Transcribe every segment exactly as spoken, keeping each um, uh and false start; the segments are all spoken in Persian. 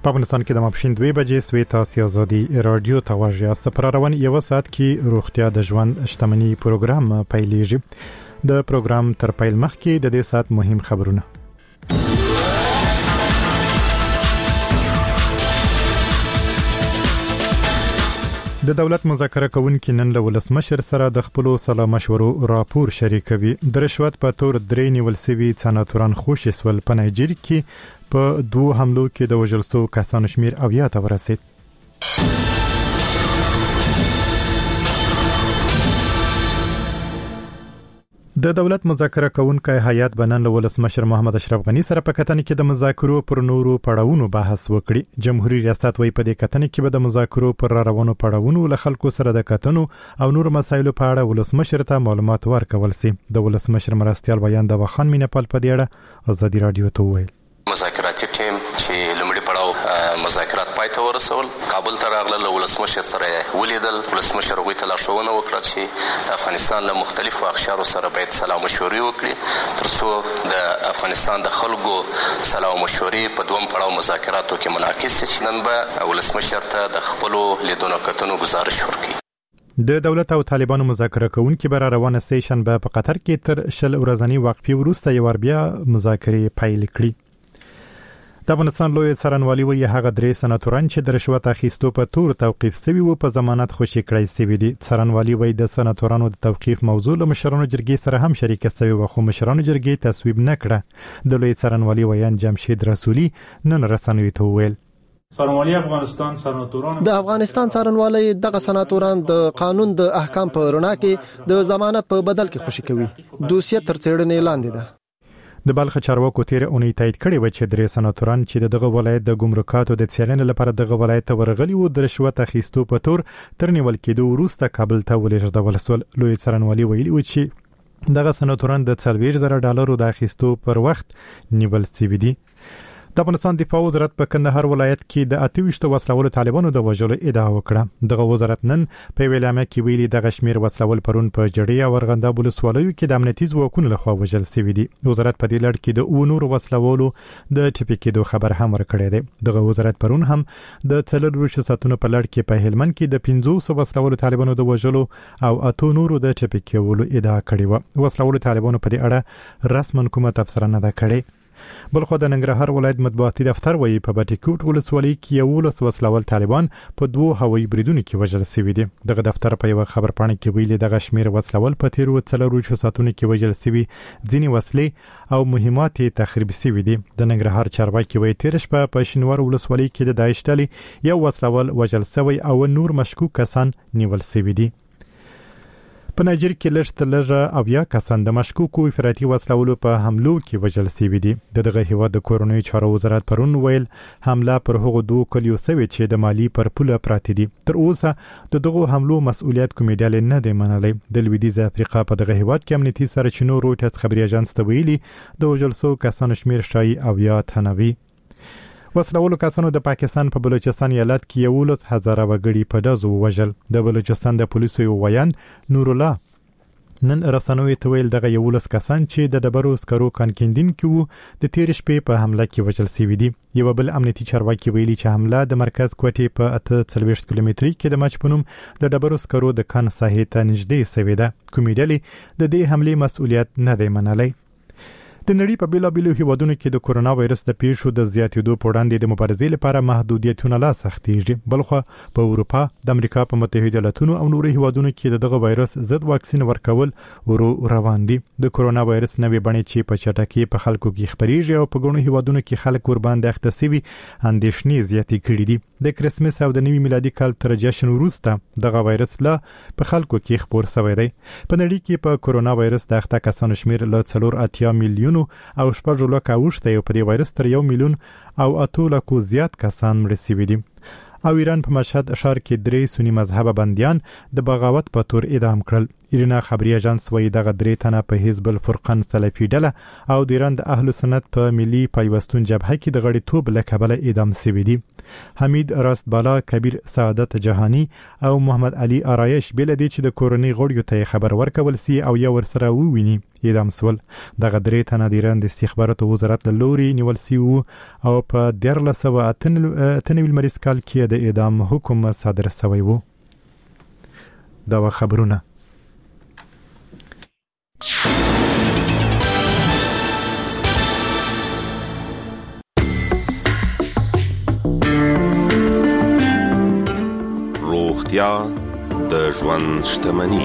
په افغانستان کې د ماپښین دوه بجې سوي تاسو ازادي رادیو ته واژې است پر روان یو ساعت کې روغتیا د ژوند شتمنۍ پروګرام پیلېږي د پروګرام تر پیل مخکې د دې ساعت مهم خبرونه د دولت مذاکره کوونکي نن له ولسمشر سره د خپل سلا مشورو راپور شریکوي د رشوت په تور درې نیول سوي سناتوران خوشي سول په نایجیریا کې په دوه حملو کې د وژل شوو کسانو شمیر اویا ته ورسید. د دولت مذاکره کوونکي هیئت بنن له ولسمشر محمد اشرف غنی سره په کتنې کې د مذاکرو پر نورو پړاوونو بحث وکړي. جمهوریت ریاست وایي په دې کتنې کې به د مذاکرو پر روانو پړاوونو له خلکو سره د کتنو او نور مسایلو په اړه ولسمشر ته معلومات ورکول سي. د ولسمشر مرستيال بیان د وخان مینپال په دې اړه ازادي رادیو ته وویل. مذاکراتي ټیم چې لومړی پړاو مذاکرات پای ته ورسول کابل ته راغله له ولسمشر سره ولیدل. ولسمشر غوښتل لارښوونه وکړه چې د افغانستان له مختلفو اقشارو سره باید سلا مشورې وکړي ترڅو د افغانستان د خلکو سلا مشورې په دوم پړاو مذاکراتو کې منعکس شي. نن به ولسمشر ته د خپلو لیدونو کتنو گزارش ورکړي. د دولت او طالبانو مذاکره کوونکي بر روانه سیشن به په قطر کې تر شل ورځنی وقفې وروسته یو بیا مذاکرې پیل کړي. د افغانستان لوی څارنوالي وایي هغه درې سناتوران چې د رشوت اخیستو په تور توقیف شوي وو په ضمانت خوشي کړی شوی دي. څارنوالي وایي د سناتورانو د توقیف موضوع له مشرانو جرګې سره هم شریکه شوی و خو مشرانو جرګې تصویب نه کړه. د لوی څارنوالي ویان جمشید رسولي نن رسنیو ته وویل څارنوالي افغانستان سناتوران د افغانستان څارنوالي دغه سناتوران د قانون د احکام په رڼا کې د ضمانت په بدل کې خوشي کوي. دوسیه تر څېړنې لاندې ده. د بلخ چارواکو تیر اونۍ تایید کړی و چې درې سناتوران چې دغه ولایت د ګمرکاتو د څېړنې لپاره دغه ولایت ته ورغلي وو د رشوت اخیستو په تور تر نیول کېدو وروسته کابل ته ولېږدول شول. لوی څارنوالي ویلي و چې دغه سناتوران د څلوېښت زره ډالرو د اخیستو پر وخت نیول شوي دي. د افغانستان دفاع وزارت په کندهار ولایت کې د اته ویشت وسلوالو طالبانو د وژلو ادعا وکړه. دغه وزارت نن په ویلامه کې ویلي د غشمیر وسلوال پرون په جړی او ورغنده ولسوالیو کې د امنیتي ځواکونو لخوا وژل شوي دي. وزارت په دې لړ کې د اونور وسلوالو د ټپي کېدو خبر هم ورکړی دی. دغه وزارت پرون هم د څلور ساعتونو په لړ کې په هلمند کې د پنځوس وسلوالو طالبانو د وژلو او اته نورو د ټپي کېدو ادعا کړې و. وسلوالو طالبانو په دې اړه رسماً کومه تبصره نه ده کړې. بلخو د ننګرهار ولایت مطبوعاتي دفتر وایي په بټیکوټ ولسوالۍ کې یو لس وسلوال طالبان په دوه هوایي بریدونو کې وژل شوي دي. دغه دفتر په یو خبر پاڼه کې ویلي دغه شمیر وسلوال په تیرو څلورو ساعتونو کې وژل شوي ځینې وسلې او مهمات تخریب شوي دي. د ننګرهار چارواکي وایي تیر شپه په شینوار ولسوالۍ کې د داعش ډلې یو وسلوال وژل شوی او نور مشکوک کسان نیول شوي دي. په نایجیریا کې لږ تر لږه اویا کسان د مشکوکو افراطي وسلوالو په حملو کې وژل شوي دي. دغه هیواد د کورنیو چارو وزارت پرون ویل حمله پر هغو دوه کلیو شوې چې د مالی پر پوله پراته دي. تر اوسه د دغه حملو مسؤلیت کومې ډلې نه دی منلی. د لویدیځ افریقا په دغه هیواد کې امنیتي سرچینو رویټرز خبري اژانس ته ویلي د وژل شوو کسانو شمیر شایي اویا تنه وي. وسلوالو کسانو د پاکستان په بلوچستان ایالت کې یولس هزاره وګړي په ډزو وژل. د بلوچستان د پولیسو یو ویان نور الله نن رسنوي ته ویل دغه یولس کسان چې د ډبرو سکرو کانکیندین کې وو د تیر شپې په حمله کې وژل شوي دي. یو بل امنیتي چارواکي ویلي چې حمله د مرکز کوټې په اته څلوېښت کیلومتري کې د مچ په نوم د ډبرو سکرو د کان ساحې ته نږدې شوې ده. کومې ډلې د دې حملې مسؤلیت نه دی منلی. د نړۍ په بیلابیلو هیوادونو کې د کورونا وایرس د پیښو د زیاتېدو په وړاندې د مبارزې لپاره محدودیتونه لا سختېږي. بلخو په اروپا د امریکا په متحده ایالاتونو او نورو هیوادونو کې دغه وایرس ضد واکسین ورکول ورو روان دي. د کورونا وایرس نوې بڼې چې په چټکۍ په خلکو کې خپرېږي او په ګڼو هیوادونو کې خلک ورباندې اخته شوي اندېښنې زیاتې کړي دي. د کرسمس او د نوي میلادي کال تر جشن وروسته دغه وایرس لا په خلکو کې خپور شوی دی. په نړۍ کې په کورونا وایرس د اخته کسانو شمیر له څلور اتیا میلیونو او شپږ لکه اوښته یو په دې وایرس تر یو میلیون او اته لکو زیات کسان مړه شوي دي. او ایران په مشهد ښار کې درې سنی مذهب بنديان د بغاوت په تور اعدام کړل. ایرنا خبري اژانس وایي دغه درې تنه په حزب الفرقان سلفي ډله او د ایران د اهل سنت په ملي پیوستون جبهه کې د غړیتوب له کبله اعدام شوي دي. حمید راست بالا، کبیر سعادت جهانی او محمد علي آرایش بل دي چې د کورنۍ غړیو ته خبر ورکول سي او یا ورسره وویني اعدام سول. دغه درې تنه د ایران د استخباراتو وزارت له لوري نیول سي او په دیارلس سوه اته نوي لمریز کال کې د اعدام حکم صادر شوی و. دا خبرونه روغتیا د ژوند شتمني.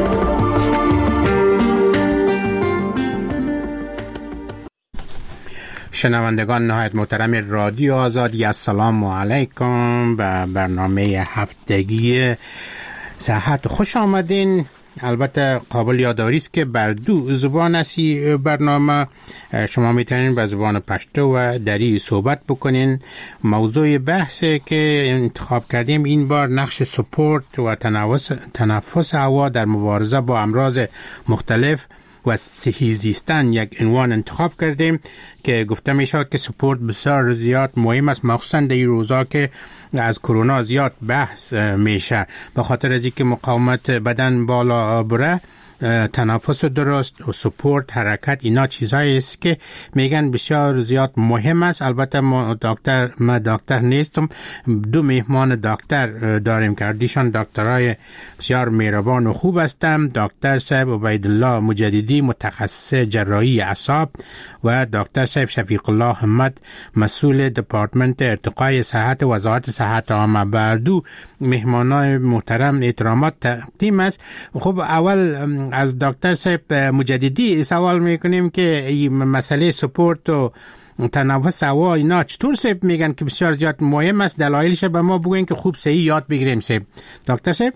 شنوندگان نهایت محترم رادیو آزادی، السلام علیکم به برنامه هفتگی صحت خوش آمدین. البته قابل یادآوری است که بر دو زبان است برنامه. شما میتونین به زبان پشتو و دری صحبت بکنین. موضوع بحث که انتخاب کردیم این بار نقش سپورت و تنفس تنفس هوا در مبارزه با امراض مختلف و صحی زیستن یک عنوان انتخاب کردیم که گفته می شود که سپورت بسیار زیاد مهم است، مخصوصا در این روزها که از کرونا زیاد بحث میشه. به خاطر از اینکه مقاومت بدن بالا بره، تنفس درست و سپورت، حرکت، اینا چیزایی است که میگن بسیار زیاد مهم است. البته ما دکتر ما دکتر نیستم، دو مهمان دکتر داریم که دیشان دکترای بسیار مهربان و خوب هستند. دکتر صاحب عبیدالله مجددی، متخصص جراحی اعصاب، و دکتر صاحب شفیق الله همت، مسئول دپارتمنت ارتقای صحت وزارت صحت عامه. بر دو مهمانان محترم احترامات تقدیم است. خب اول از دکتر صاحب مجددی سوال میکنیم که این مسئله سپورت و تنفس هوا اینا چطور صاحب میگن که بسیار زیاد مهم است؟ دلایلش به ما بگوین که خوب صحیح یاد بگیریم. صاحب دکتر صاحب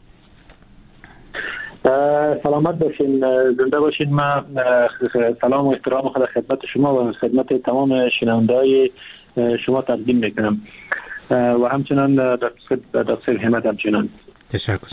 سلامت باشین، زنده باشین. من سلام و احترام خود خدمت شما و خدمت تمام شنونده‌های شما تقدیم میکنم و همچنان دکتر همت همچنان. تشکر.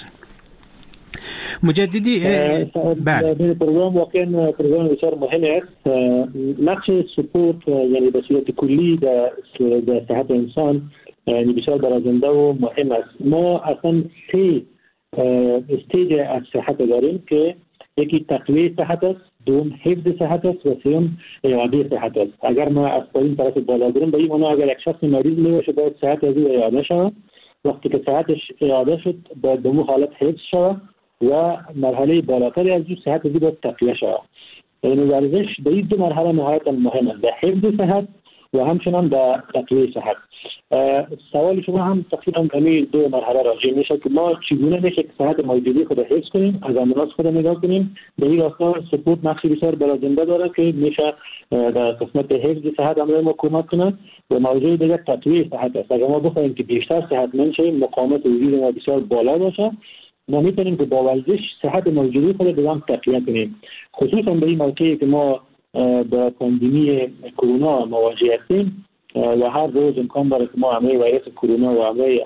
مجددی بله پروگرام واقعا پروگرام بسیار مهم است. نقش سپورت یعنی به صورت کلی در صحت انسان یعنی بسیار برازنده و مهم است. ما اصلا سه استیج از صحت داریم که یکی تقویت صحت است، دوم حفظ صحت است و سوم اعاده صحت است. اگر ما از پایین طرف بالا بریم، به این معنی اگر یک شخص مریض میشه باید صحت از او اعاده شود. وقتی که صحتش اعاده شد باید به اون حالت حفظ شود و مرحله بالاتر از او صحت از او باید تقویه شود. یعنی ورزش به این دو مرحله نهایتا مهم است، در حفظ صحت و همچنان در تقویه صحت. سوال شما هم تقریبا همین دو مرحله راجع میشه که ما چگونه میشه که صحت موجودی خود حفظ کنیم، از امراض خود نگاه کنیم. در این راستا سپورت نقشی بسیار برازنده داره که میشه در قسمت حفظ صحت امروز ما کمک کنه. و موضوع دیگه تقویه صحت است. اگر ما بخوایم که بیشتر صحتمند شیم، مقاومت وجود ما بسیار بالا باشه، ما میتونیم که با ورزش صحت موجودی خود دوام تقویه کنیم. خصوصا به این موقعی که ما با پاندمی کرونا مواجه هستیم و هر روز امکان داره که ما همه ویروس کرونا و همه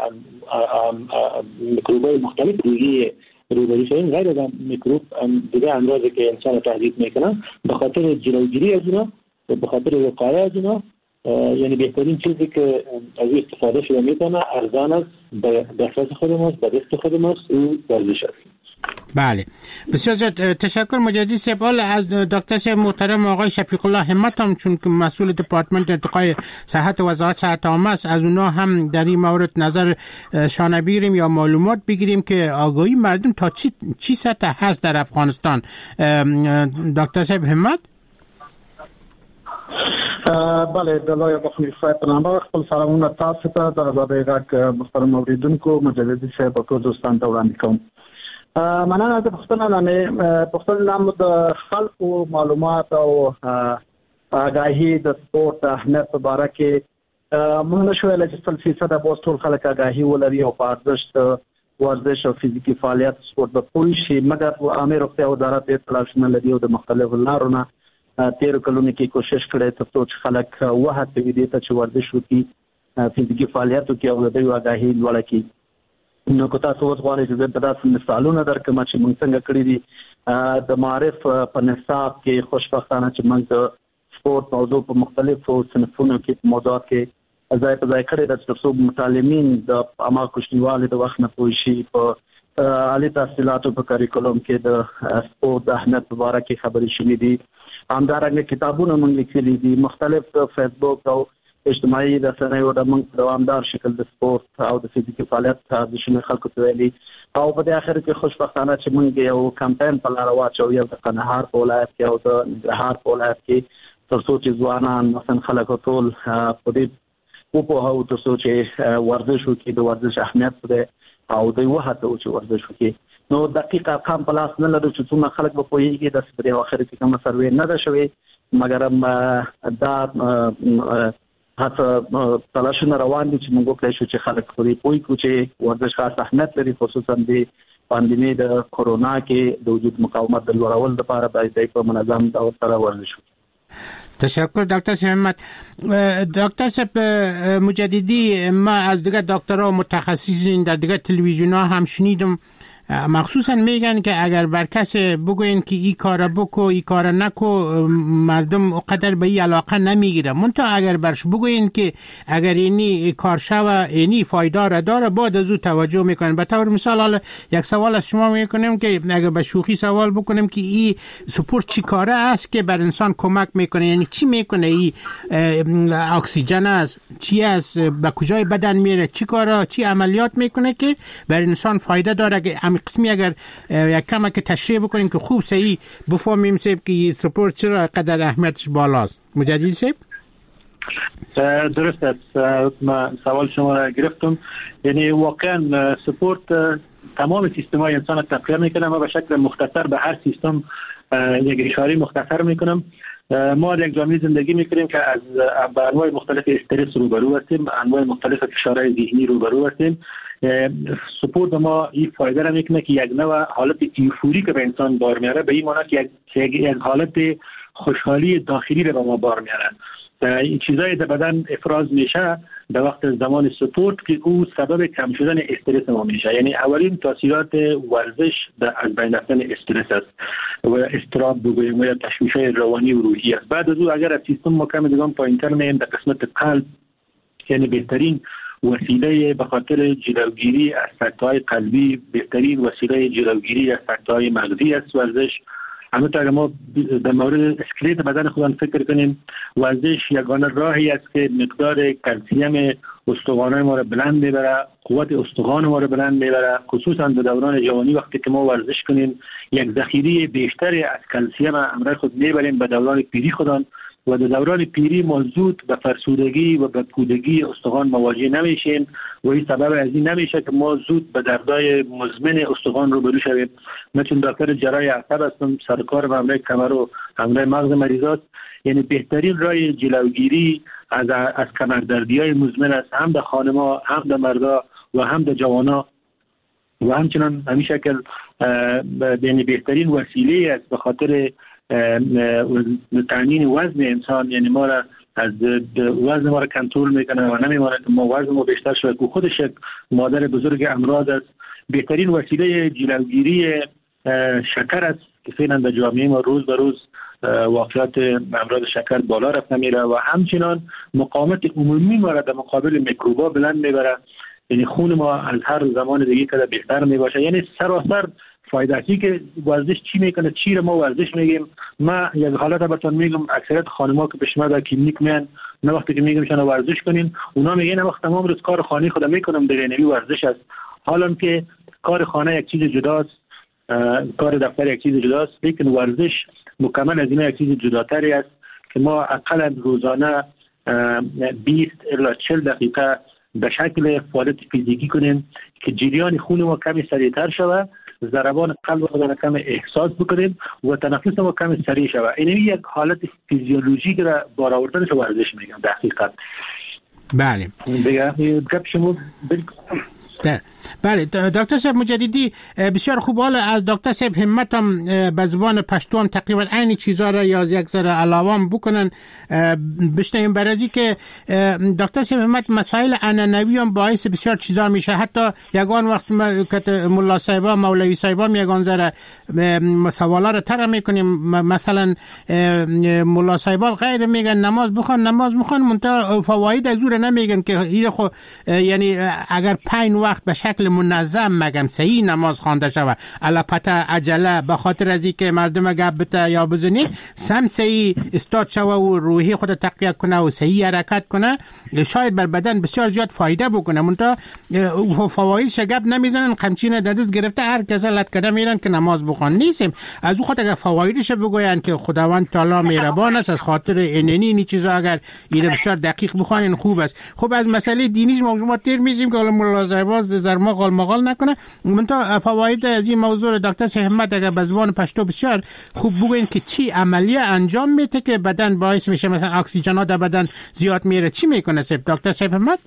میکروب‌های مختلف دیگه روبرو شویم، غیر از میکروب دیگه امراضی که انسان رو تهدید میکنن، به خاطر جلوگیری از اونا و به خاطر وقایه از اونا، یعنی بهترین چیزی که از استفاده شده میتونه ارزان است، به دسترس خود ماست، به دست خود ماست، او ورزش است. بله بسیار زیاد تشکر مجددی صاحب. از دکتر صاحب محترم آقای شفیق الله همت هم چون که مسئول دپارتمنت ارتقای صحت وزارت صحت عامه است، از اونا هم در این مورد نظر شان بگیریم یا معلومات بگیریم که آگاهی مردم تا چی چی سطح هست در افغانستان. دکتر صاحب همت. بله دلای بخیر صاحب نامه خپل سلامونه تاسو ته د آزادۍ غږ محترم اوریدونکو مجددي صاحب او ټول دوستان ته وړاندې کوم. مننه. د پښتنو نه پښتنو نام د خلکو معلومات او آگاهی د سپورت اهمیت په اړه کې موږ نشو ویلی چې سل فیصد به ټول خلک آگاهي ولري او په ارزښت ورزش او فزیکي فعالیت سپورت به پوه شي، مګر عامه روغتیا وزارت ډېر تلاشونه لري او د مختلفو لارو نه تیر کلونو کې کوشش کړی ترڅو چې خلک وهڅوي دې ته چې ورزش وکړي فزیکي فعالیتو کې او د واګاهي لوړه کې. نو که تاسو اوس غواړئ چې د تاسو مثالونه درکړم چې موږ څنګه کړی دي د معرف په نصاب کې خوشبختانه چې موږ د سپورت موضوع په مختلفو صنفونو کې موضوعات کې ځای په ځای کړی د ترڅو متعلمین د عامه کوشنیوالو د وخت نه پوه شي په عالی تحصیلاتو په کریکولم کې د سپورت د اهمیت په اړه کې خبرې شوې دي. همدارنګه کتابونه موږ لیکلي دي مختلف د فیسبوک او اجتماعي رسنیو د موږ دوامدار شکل د سپورت او د فزیکي فعالیت د شنو خلکو ته ویلي او په دې اخر کې خوشبختانه چې موږ یو کمپاین په لار واچو یو د قندهار په ولایت کې او د ننګرهار په ولایت کې ترڅو چې ځوانان مثلا خلک ټول په دې په هغه ترڅو چې ورزش وکړي د ورزش اهمیت په او د وحدت او چې ورزش وکړي. نو دقیق ارقام په لاس نه لرو چې څومره خلک به پوهیږي د سپری اخر کې کوم سروې نه ده شوې مګر دا هڅه تلاشونه روان دي چې موږ کولی شو چې خلک خوري پوي کو چې ورزش خاص اهمیت لري خصوصا د پاندیمي د کورونا کې د وجود مقاومت د لوړولو لپاره باید په منظم ډول سره ورزش وکړي. تشکر دکتر محمد. دکتر صاحب مجددی ما از دیگه دکترها متخصصین در دیگه تلویزیون ها هم شنیدم مخصوصا میگن که اگر بر کس بگوین که این کار بکو این کار نکو مردم قدر به این علاقه نمیگیره منتها اگر برش بگوین که اگر اینی کار شوه اینی فایده را داره بعد از او توجه میکنن. به طور مثال حالا یک سوال از شما میکنیم که اگر به شوخی سوال بکنیم که این سپورت چی کاره است که بر انسان کمک میکنه یعنی چی میکنه این اکسیژن است چی است به کجای بدن میره چی کارا چی عملیات میکنه که بر انسان فایده داره که قسمی اگر یک کم که تشریح بکنیم که خوب صحیح بفهمیم سیب که سپورت چرا قدر اهمیتش بالاست. مجدد سیب درست است. ما سوال شما را گرفتم. یعنی واقعا سپورت تمام سیستم های انسان تقویت میکنه. ما به شکل مختصر به هر سیستم یک اشاره مختصر میکنم. ما در یک جامعه زندگی میکنیم که از انواع مختلف استرس روبرو هستیم انواع مختلف فشارهای ذهنی روبرو هستیم. سپورت ما این فایده را میکنه که یک نوع حالت ایفوری که به انسان بار میاره به این معنی که یک, یک حالت خوشحالی داخلی را به ما بار میاره. این چیزای در بدن افراز میشه در وقت زمان سپورت که او سبب کم شدن استرس ما میشه. یعنی اولین تاثیرات ورزش در از بین رفتن استرس است و اضطراب بگوییم یا تشویش‌های روانی و روحی است. بعد از او اگر از سیستم ما کم دیگه پایین‌تر میایم در قسمت قلب یعنی بهترین وسیله به خاطر جلوگیری از سکته‌های قلبی بهترین وسیله جلوگیری از سکته‌های مغزی است ورزش. همونطور اگر ما در مورد اسکلت بدن خودمون فکر کنیم ورزش یگانه راهی است که مقدار کلسیم استخوان‌های ما را بلند میبره قوت استخوان ما را بلند میبره خصوصا در دوران جوانی وقتی که ما ورزش کنیم یک ذخیره بیشتری از کلسیم همراه خود میبریم به دوران پیری خودمون و در دوران پیری ما زود به فرسودگی و به پودگی استخوان مواجه نمیشیم و این سبب از این نمیشه که ما زود به دردهای مزمن استخوان روبرو شویم. من چون دکتر جراح عصب هستم سرکار و همراه کمر و همراه مغز مریضات یعنی بهترین راه جلوگیری از از کمردردی‌های مزمن است هم در خانم‌ها هم در مردا و هم در جوان‌ها و همچنان همین شکل یعنی بهترین وسیله است به خاطر تامین وزن انسان یعنی ما را از وزن ما را کنترل میکنه و نمیمونه که ما وزن ما بیشتر شود که خودش مادر بزرگ امراض است. بهترین وسیله جلوگیری شکر است که فعلا در جامعه ما روز به روز واقعیت امراض شکر بالا رفته میره و همچنان مقاومت عمومی ما را در مقابل میکروبا بلند میبره یعنی خون ما از هر زمان دیگه که بهتر میباشه. یعنی سراسر فایده‌ای که ورزش چی میکنه چی رو ما ورزش میگیم. ما یک حالت بهتون میگم اکثریت خانم‌ها که پیش ما در کلینیک میان نه وقتی که میگم شما ورزش کنین اونا میگن وقت تمام روز کار خانه خودم میکنم دیگه نمی ورزش است. حالا که کار خانه یک چیز جداست کار دفتر یک چیز جداست لیکن ورزش مکمل از این یک چیز جداتری است که ما اقل روزانه بیست الی چهل دقیقه به شکل فعالیت فیزیکی کنیم که جریان خون ما کمی سریعتر شود ضربان قلب خود کم احساس بکنیم و تنفس ما کم سریع شود. این یک حالت فیزیولوژیک را بار آوردنش ورزش میگم در حقیقت. بله دیگه گپ شما بله دکتر صاحب مجددی بسیار خوب. حالا از دکتر صاحب همت هم به زبان پشتو هم تقریبا عین چیزا را یا یک ذره علاوه هم بکنن بشنیم، برای که دکتر صاحب همت مسائل عنعنوی هم باعث بسیار چیزا میشه. حتی یگان وقت که ملا صاحبا مولوی صاحبا یگان ذره سوالا را طرح میکنیم، مثلا ملا صاحبا غیر میگن نماز بخوان نماز بخوان منتها فواید از اون نمیگن که این خو یعنی اگر پنج وقت به شکل منظم مگم صحیح نماز خوانده شود الا پتا عجله به خاطر از اینکه مردم گپ بته یا بزنی سم صحیح استاد شوه و روحی خود تقویت کنه و صحیح حرکت کنه شاید بر بدن بسیار زیاد فایده بکنه. منتها فوایدش گپ نمیزنن، قمچینه دست گرفته هر کس لط کده میرن که نماز بخوان. نیستیم از او خود اگر فوایدش بگوین که خداوند تعالی مهربان است از خاطر ایننی این چیزا اگر این بسیار دقیق بخوانین خوب است. خب از مسئله دینی ما تیر میشیم که ملا صاحب زرما قال مقال نکنه. منتها فواید از این موضوع دکتر صاحب همت اگر به زبان پشتو بسیار خوب بگوین که چی عملیه انجام میده که بدن باعث میشه مثلا اکسیژن در بدن زیاد میره چی میکنه صاحب دکتر صاحب همت؟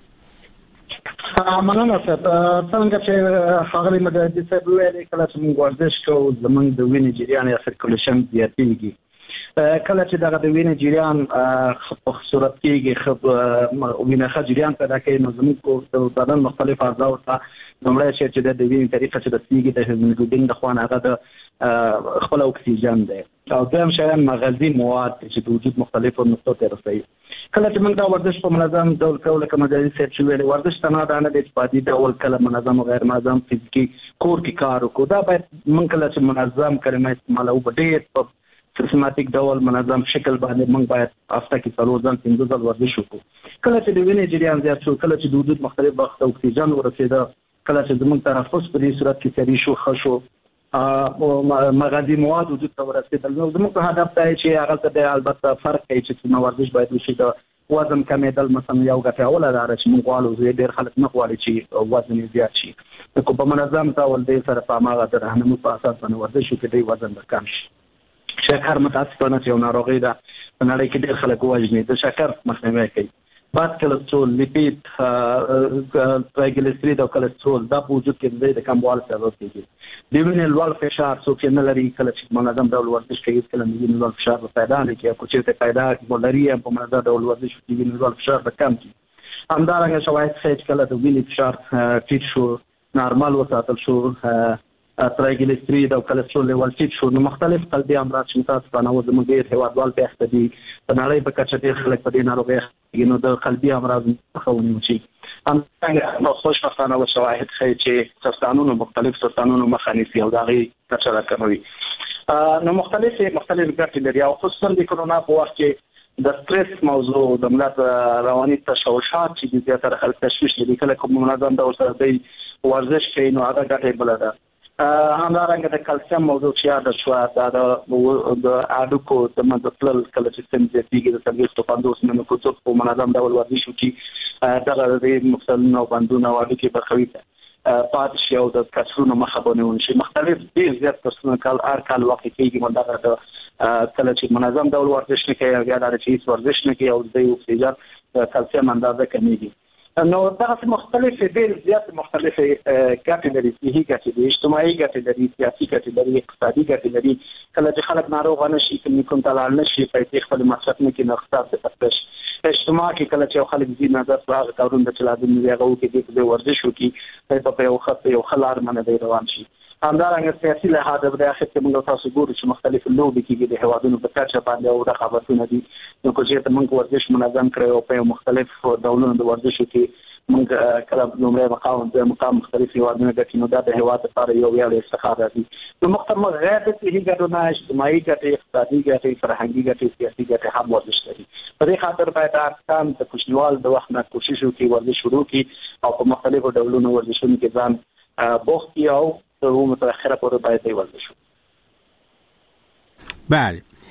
مننه صاحب. څنګه چې ښاغلي مجاهدي صاحب ویلي کله چې موږ ورزش کوو زموږ د وینې جریان یا سرکولیشن زیاتېږي. کله چې دغه د وینې جریان په صورت کېږي وینه ښه جریان پیدا کوي نو زموږ د بدن مختلف اعضاو ته لومړی شی چې د وینې طریقه چې رسېږي د هیموګلوبین د خوا نه هغه د خپل اکسیجن دی او دویم شیان مغذي مواد چې د وجود مختلفو نقطو ته رسوي. کله چې موږ دا ورزش په منظم ډول کوو لکه مجاهدي صاحب چې ویلي ورزش تنها دا نه دی چې په عادي ډول کله منظم او غیر منظم فزیکي کور کې کار وکړو. دا باید موږ کله چې منظم کلمه استعمالوو په ډېر په سیستماتیک ډول منظم شکل باندې موږ باید هفته کې څلور ځل پنځه ځل ورزش وکړو. کله چې د وینې جریان زیات شو کله چې د وجود مختلف برخو ته اکسیجن ورسېده کله چې زموږ تنفس په دې صورت کې سریع شو ښه شو مغذي مواد وجود ته ورسېدل نو زموږ هدف دا دی چې هغه ته البته فرق کوي چې څومره ورزش باید وشي. د وزن کمېدل مثلا یو ګټه اوله دا چې موږ غواړو چې ډېر خلک نه غواړي چې وزن یې زیات شي نو په منظم ډول دې سره په هماغه د راهنمو په اساس باندې ورزش وکړي دې وزن به کم شي. شکر متاسفانه چې یو ناروغي ده په نړۍ کې ډېر خلک وژني د شکر مخنیوی کوي. بد کلسترول لیپید ترایګلیسیرید او کلسترول دا په وجود کې د کموالي سبب کېږي. د وینې لوړ فشار څوک نه لري کله چې منظم ډول ورزش کوي کله د وینې لوړ فشار پیدا نه کوي او چې پیدا بولري په منظم ډول ورزش کوي وینې لوړ فشار به کم شي. همدارنګه شواهد ښيي چې کله د وینې فشار ټیټ شو نارمال وساتل شو ترایګلیسیرید او کلسترول لیول ټیټ شو نو مختلف قلبي امراض چې تاسو په نوو زموږ ډېر هیوادوال په اخته دي په نړۍ په کچه ډېر خلک په دې ناروغۍ اخته نو د قلبي امراض څخه ونیول شي. همدارنګه خوشبختانه و شواهد ښيي چې سرطانونو مختلف سرطانونو مخه نیسي او د هغې کچه راکموي. نو مختلفې مختلف ګټې لري او خصوصا د کرونا په وخت کې د سټرس موضوع د ملت رواني تشوشات چې زیاتره خلک تشویش لري کله کوم منظم ډول سره دی ورزش کوي نو هغه ګټې بله ده. همدارنګه د کلسیم موضوع چې یاده شوه دا د هډوکو د منځه تلل کله چې سن زیاتېږي د څلوېښتو پنځوس منو کې څوک په منظم ډول ورزش وکړي دغه د مفصلونو او بندونو او هډوکي برخوي پاتې شي او د کسرونو مخه به ونیول شي. مختلف ډېر زیات کسرونه کال هر کال واقع کېږي نو دغه د کله چې منظم ډول ورزش نه کوي یا دا چې هېڅ ورزش نه کوي او د اکسیجن د کلسیم اندازه کمیږي نو دغه مختلف ډېر زیات مختلف ګټې لري. صحي ګټې لري اجتماعي ګټې لري سیاسي ګټې لري اقتصادي ګټې لري. کله چې خلک ناروغه نه شي کوم ته لاړ نه شي پیسې خپل مصرف نه کړي نو اقتصاد ته تکلیف اجتماع کې کله چې خلک ځي نظر په هغه کارونه چې لازم وي هغه وکړي د ورزش وکړي په یو خط یو ښه لار باندې روان شي. همدارنګه سیاسي لحاظ د اخر کې موږ تاسو ګورو چې مختلف لوبې کېږي د هیوادونو په کچه باندې او رقابتونه دي نو که چېرته موږ ورزش منظم کړی او په مختلف ډولونو د ورزشو کې موږ کله لومړی مقام د مقام مختلف هیوادونه ګټي نو دا د هیواد لپاره یو ویاړ افتخار راځي. نو مختلف غیر د صحي ګټو نه اجتماعي ګټې اقتصادي ګټې فرهنګي ګټې سیاسي ګټې هم ورزش لري. په دې خاطر باید افغان د کوچنیوال د وخت نه کوشش وکړي ورزش شروع کړي او په مختلفو ډولونو ورزشونو کې ځان بوخت کړي او تر متأخره پورې باید ورزش وکړي. بله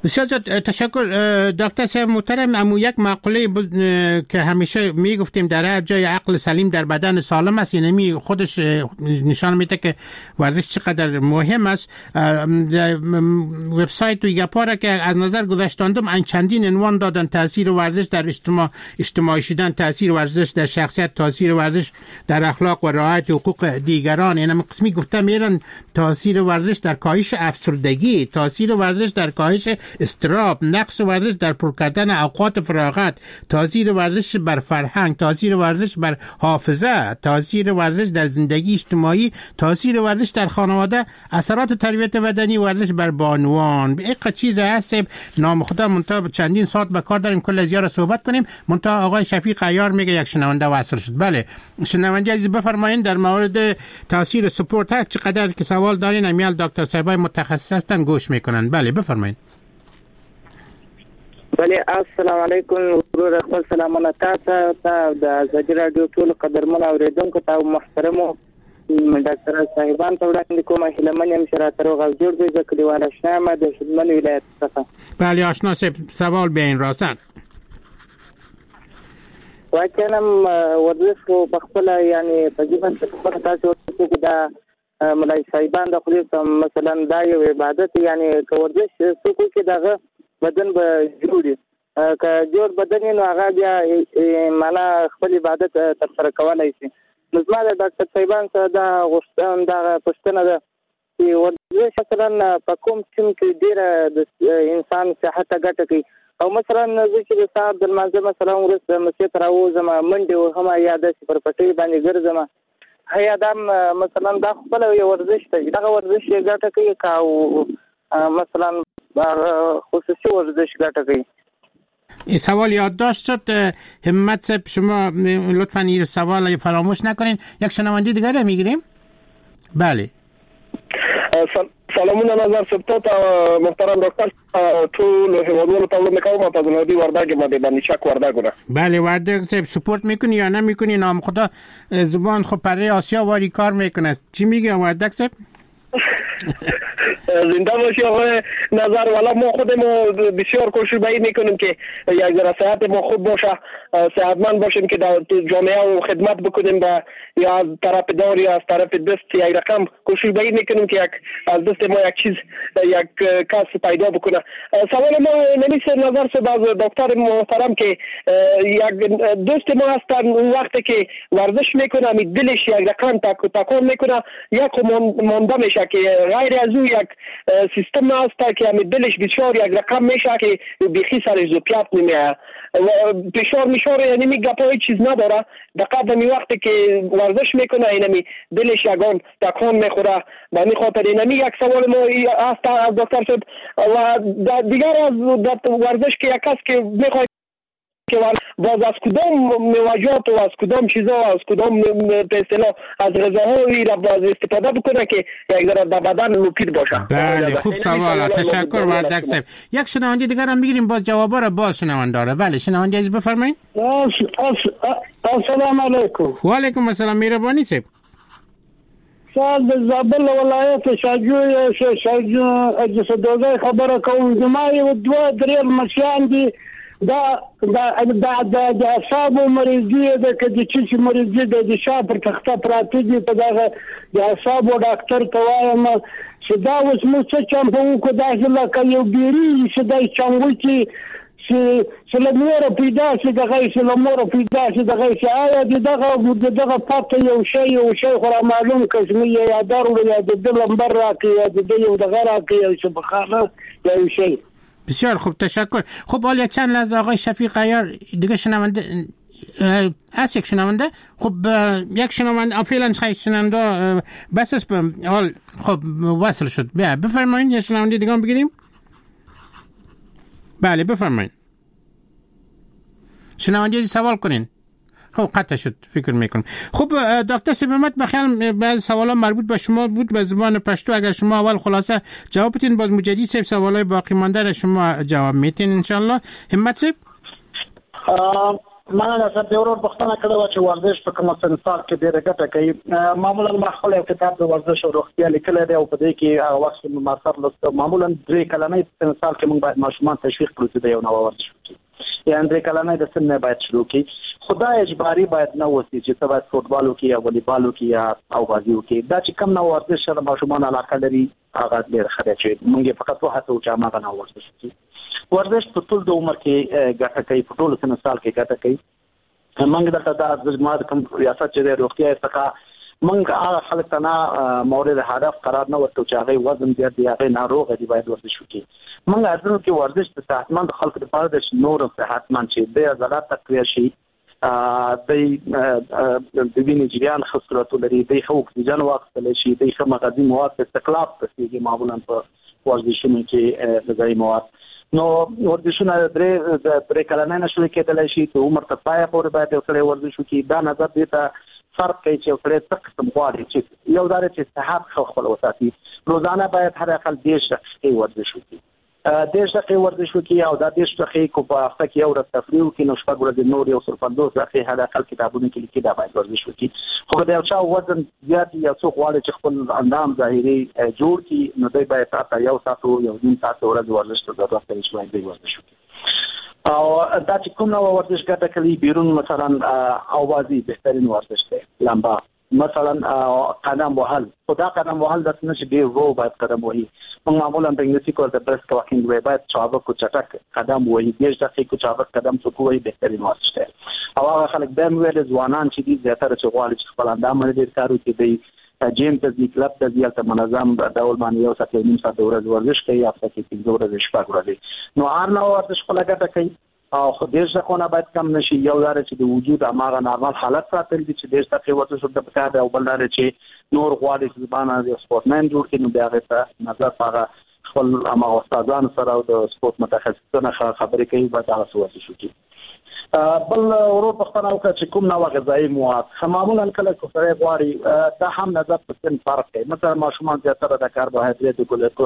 بسیار تشکر دکتر صاحب محترم. اما یک مقوله که همیشه میگفتیم در هر جای عقل سلیم در بدن سالم است، یعنی خودش نشان میده که ورزش چقدر مهم است. وبسایت و یپارا که از نظر گذاشتاندم این چندین عنوان دادن: تاثیر ورزش در اجتماع اجتماعی شدن، تاثیر ورزش در شخصیت، تاثیر ورزش در اخلاق و رعایت حقوق دیگران. یعنی قسمی گفته میرن تاثیر ورزش در کاهش افسردگی، تاثیر ورزش در کاهش استراب، نقش ورزش در پر کردن اوقات فراغت، تاثیر ورزش بر فرهنگ، تاثیر ورزش بر حافظه، تاثیر ورزش در زندگی اجتماعی، تاثیر ورزش در خانواده، اثرات تربیت بدنی ورزش بر بانوان. به یک چیز هست نام خدا منتها چندین ساعت به کار داریم کل زیاد صحبت کنیم. منتها آقای شفیق عیار میگه یک شنونده وصل شد. بله شنونده عزیز بفرمایید در مورد تاثیر سپورت هر چقدر که سوال دارین امیال دکتر صاحبای متخصص هستن گوش میکنن. بله بفرمایید. بله السلام علیکم ورور خپل سلامونه تاسو ته د ازادي رادیو ټول قدرمن اوریدونکو ته محترمو ډاکټر صاحبان ته وړاندې کوم هیلمن يم چې راته روغ جوړ دي د کلیوال شنامه د شمال ولایت څخه. بله آشنا صاحب سوال بین راسن واکه ورزش په خپل یعنی تقریبا په تاسو کې دا ملای صاحبان د خپل مثلا دا یو عبادت یعنی ورزش څوک کې دغه بدن به جوړي که جوړ بدن نو هغه بیا معنا خپل عبادت تر سره کولای شي. نو زما د ډاکټر صاحبان سره دا غوښتنه دا پوښتنه ده چې ورزش مثلا په کوم ټیم کې ډیر د انسان صحت ګټه کوي او مثلا زه چې د ساعت د منځه مثلا ورسره مسجد راوځم منډه هم یاد شي پر پټي باندې ګرځم هيا دم مثلا دا خپل ورزش ته دا ورزش ګټه کوي کا مثلا خصوصی ورزش ګټه کوي. این سوال یادداشت شد همت صاحب شما لطفاً این سوال فراموش نکنین. یک شنونده دیگر میگیریم. بله سلامونه نظر سپتات محترم دکتر ټول هیوادونو ته وړاندې کوم تاسو نو دی وردګ باندې باندې شک وردګونه. بله وردګ صاحب سپورت میکنی یا نمیکنی؟ نام خدا زبان خب پره آسیا واری کار میکنه. چی میگه وردګ صاحب؟ زنده باشی آقای نظر. والا ما خودمون بسیار کوشش باید میکنیم که یک ذره صحت ما خوب باشه، صحتمند باشیم که در جامعه و خدمت بکنیم و یا از طرف دار یا از طرف دست یک رقم کوشش باید میکنیم که یک از دست ما یک چیز یک کس پیدا بکنه. سوال ما نمیشه نظر شد از دکتر محترم که یک دوست ما هستن اون وقتی که ورزش میکنه می دلش یک رقم تک تکون میکنه یک مونده میشه که غیر از او یک سیستم هست که می دلش بسیار یک رقم میشه که بیخی سرش زو پیات نمیه فشار میشار یعنی می گپای چیز نداره. دقیقاً می وقتی که ورزش میکنه اینمی دلش یگان تکون میخوره. به می خاطر اینمی یک سوال ما هست از دکتر صاحب و دیگر از ورزش که یک کس که میخواد که باز از کدام مواجهات و از کدام چیزا از کدام به اصطلاح از غذاهایی را باز استفاده بکنه که یک ذره در بدن مفید باشه. بله خوب سوال. تشکر وردګ صاحب. یک شنونده دیگر هم میگیریم باز جوابا را باز شنونده داره. بله شنونده عزیز بفرمایید. السلام علیکم. و علیکم السلام مهربانی صاحب. سال د زابل ولایت شاجوی شاجو جسدوزای خبره کوم جماعي و دوه درې مشیان دي دا دا دا د اعصاب مریضي د کدي چې مریضي د شا پر تخته پراته دي په دغه د اعصاب ډاکټر ته وایم چې دا اوس موږ څه چمپو کو داخله کوي بیري چې دا چمغو کې چې چې له مور پیدا شي دغه چې له مور پیدا شي دغه چې آیا دغه دغه پاتې یو شی یو شی خو معلوم کشمیر یا دارو یا د لمبر راکې یا د یو دغه راکې چې بخانه یو شی. بسیار خوب تشکر. خب حالا یک چند لحظه آقای شفیق عیار دیگه شنونده از یک شنونده خب یک شنونده فعلا خیلی شنونده بس است حال خب وصل شد. بیا بفرمایید یک شنونده دیگه هم بگیریم. بله بفرمایید شنونده سوال کنین. خب قطع شد فکر میکنم. خب دکتر سبمت بخیر بعض سوالا مربوط به شما بود به زبان پشتو. اگر شما اول خلاصه جواب بدین باز مجدد سه سوالای باقی مانده را شما جواب میتین ان شاء الله. همت صاحب ما نه څه ضرور بختنه کړو چې ورزش په کوم سنسال کې ډیره ګټه کوي. معمولا ما خپل یو کتاب د ورزش او روغتیا لیکل دی او په دې کې هغه وخت ما سره لست معمولا درې کلمې سنسال کې موږ باید ماشومان تشویق کړو چې یو نو ورزش وکړي. یعنی درې کلمې د سن نه باید شروع کړي. خدای اجباري باید نه وسی چې ته باید فوټبال وکړي یا والیبال وکړي یا او بازي وکړي. دا چې کم نو ورزش سره ماشومان علاقه لري هغه ډیر ښه دی چې موږ فقط وهڅو چې هغه نو ورزش وکړي. ورزش په ټول د عمر کې ګټه کوي، په ټول سنسال کې ګټه کوي. موږ دلته د جماعت کوم ریاست چې د روغتیا څخه موږ هغه خلک ته نه مورد هدف قرار نه ورکړو چې هغه وزن زیات دی، هغه ناروغ دی، باید ورزش وکړي. موږ ارزو چې ورزش د صحتمند خلکو لپاره د نور صحتمند شي، د عضلات تقویه شي، د د وینې جریان ښه صورت ولري، د ښه اکسیجن واخیستل شي، د ښه مغذي مواد استخلاص کیږي معمولا په ورزشونو کې غذایي مواد. نو ورزشونه درې درې کلنه نشو کېدلای شي ته عمر ته پای پورې باید یو سړی ورزش وکړي. دا نظر دی ته فرق کوي چې یو سړی څه قسم غواړي چې یو داره چې صحت ښه خپل وساتي. روزانه باید هر اقل دېرش دقیقې ورزش وکړي، دېرش دقیقې ورزش وکړي او دا دېرش دقیقې کو په هفته کې یو ورځ تفریح وکړي. نو شپږ ورځې نور یو سل پنځوس دقیقې هر اقل کتابونه کې لیکي دا باید ورزش وکړي. خو د یو چا وزن زیات یا څوک غواړي چې خپل اندام ظاهري جوړ کړي نو دوی باید تاسو یو ساعت یو نیم ساعت ورځ ورزش ته ضرورت لري چې باید ورزش وکړي. او دا چې کوم نو ورزش ګټه کوي بیرون مثلا اوازي بهترین ورزش دی، لامبا مثلا قدم وهل. خدا قدم وهل د څه ډیر ورو باید قدم وهي. موږ معمولا په انګلیسي کې د برسک واکینګ وی باید چابک او چټک قدم وهي، دېرش دقیقې کو چابک قدم څو کوی بهترین ورزش دی. او هغه خلک به ویل ځوانان چې دي زیاتره چې غواړي چې خپل اندام لري کارو کې دی جیم ته ځي، کلب ته ځي، البته منظم ډول باندې یو ساعت نیم ساعت ورځ ورزش کوي، هفته کې پنځه ورځې شپږ ورځې. نو هر نوع ورزش خپله ګټه کوي او خو دېرش دقیقونه باید کم نشي. یو دا چې د وجود هماغه نارمل حالت ساتل دي چې دېرش دقیقې ورزش ورته پکار دی، او بل دا چې نور غواړي چې ځبانه د سپورټمن جوړ کړي نو بیا هغې ته نظر په هغه خپل هماغه استادانو سره او د سپورټ متخصصانو خبرې کوي باید هغه څه ورزش وکړي. بل ورور پښتنه وکړه چې کوم نوع غذایي مواد معمولا کله چې سړی غواړي دا هم نظر په سن فرق کوي. مثلا ماشومان زیاتره د کاربوهایدریت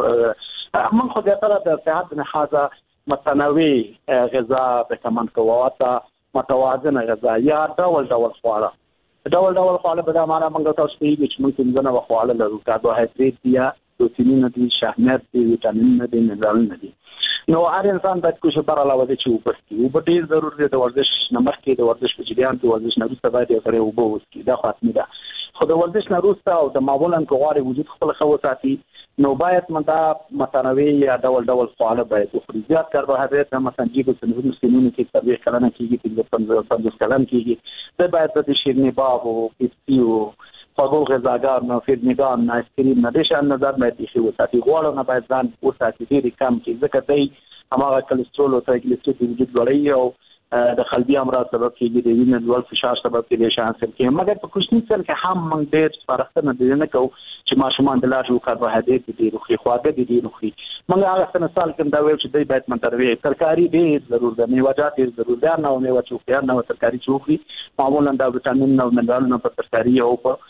موږ خو زیاتره د صحت لحاظه متنوع غذا recommend کوو او متوازن غذا یا ډول ډول خواړه ډول ډول خواړه په دا معنی موږ تاسو ته چې موږ څنګه نو خواړه لرو، کاربوهایدریت دي، پروتینونه دي، شحمیات دي، ویټامینونه دي، منرالونه دي. نو هر انسان باید کوشش پر علاوه د چې وبس کی او ډیر ضروري دی. د ورزش نمبر کې د ورزش په جریان کې ورزش نه وروسته باید یو سره وبو وسکي، دا خاصه ده. خو د ورزش نه وروسته او د معمولا کوغاري وجود خپل خو ساتي نو باید مندا متنوع یا ډول ډول خواړه باید وخوري. زیات کاربوهایدریت هم مثلا جیبو سنونو سنونو کې تربیه کلنه کېږي، پنځه پنځه کلن کېږي. دا باید د شیرنی باب او پیپسي او خوږو غذاګانو، فیرنیګان، آیسکریم نه د شان نظر باید یې وساتي. غوړ نه باید ځان وساتي ډېر کم کې، ځکه دی هماغه کلسترول او تریګلیسیرید د وجود لوړوي او د قلبي امراض سبب کېږي، د وینې لوړ فشار سبب کېږي، شانسل کې. مګر په کوچني سر کې هم موږ ډېر سپارښتنه دې نه کوو چې ماشومان د لارو کاربوهایدریت دي روخي خواږه دي دي روخي. موږ هغه څه مثال کوم دا ویل چې دوی باید منتروي ترکاری ډېر ضرور ده، میوه‌جات ډېر ضرور ده. نه میوه چې خو نه ترکاری چې معمولا د ویټامین او منرالونو په ترکاری او په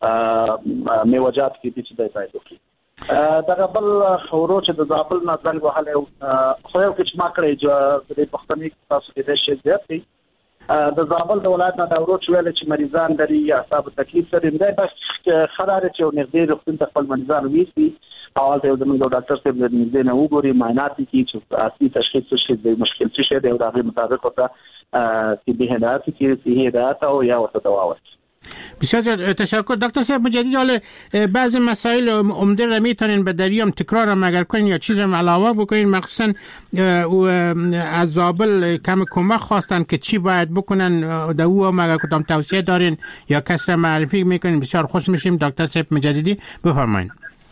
میوه‌جات کې دي چې دوی باید وکړي. دا بل خورو چې د زابل نه ځنګ وهله خو یو کې ما کړی چې د پښتني تاسو کې د شي زیات دي. د زابل د ولایت نه دا ورو چې ویل چې مریضان لري یا اصحاب تکلیف سره دی بس خراره چې نږدې روغتون ته خپل مریضان ویسي او د یو دمن ډاکټر صاحب د نږدې نه وګوري، معاینات کوي چې اصلي تشخیص څه دی، مشکل څه دی او د هغې مطابق ورته طبي هدایت کوي، صحي هدایت او یا ورته دوا ورکوي. بسیار تشکر دکتر صاحب مجدد. حالا بعض مسائل عمده را میتونین به دریام تکرار هم اگر کنین یا چیز هم علاوه بکنین، مخصوصا از زابل کم کمک خواستن که چی باید بکنن در او هم اگر کدام توصیه دارین یا کس را معرفی میکنین بسیار خوش میشیم. دکتر صاحب مجددی بفرمایید.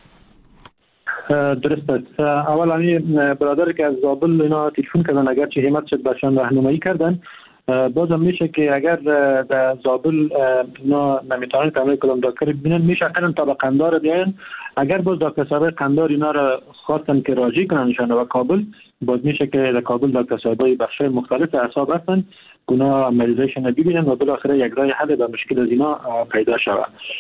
درست. اولا برادر که از زابل اینا تلفن کردن اگر چه همت شد برشان راهنمایی کردن. بازم میشه که اگر در زابل اینا نمیتونن تعامل کدام دکتر ببینن میشه اقلا تا قندار بیاین. اگر باز دکتر صاحب قندار اینا را خواستن که راجع کنن نشان و کابل، باز میشه که در کابل دکتر صاحبای بخشای مختلف اعصاب هستن اونا مریضایشون ببینن و بالاخره یک راه حل به مشکل از اینا پیدا شود.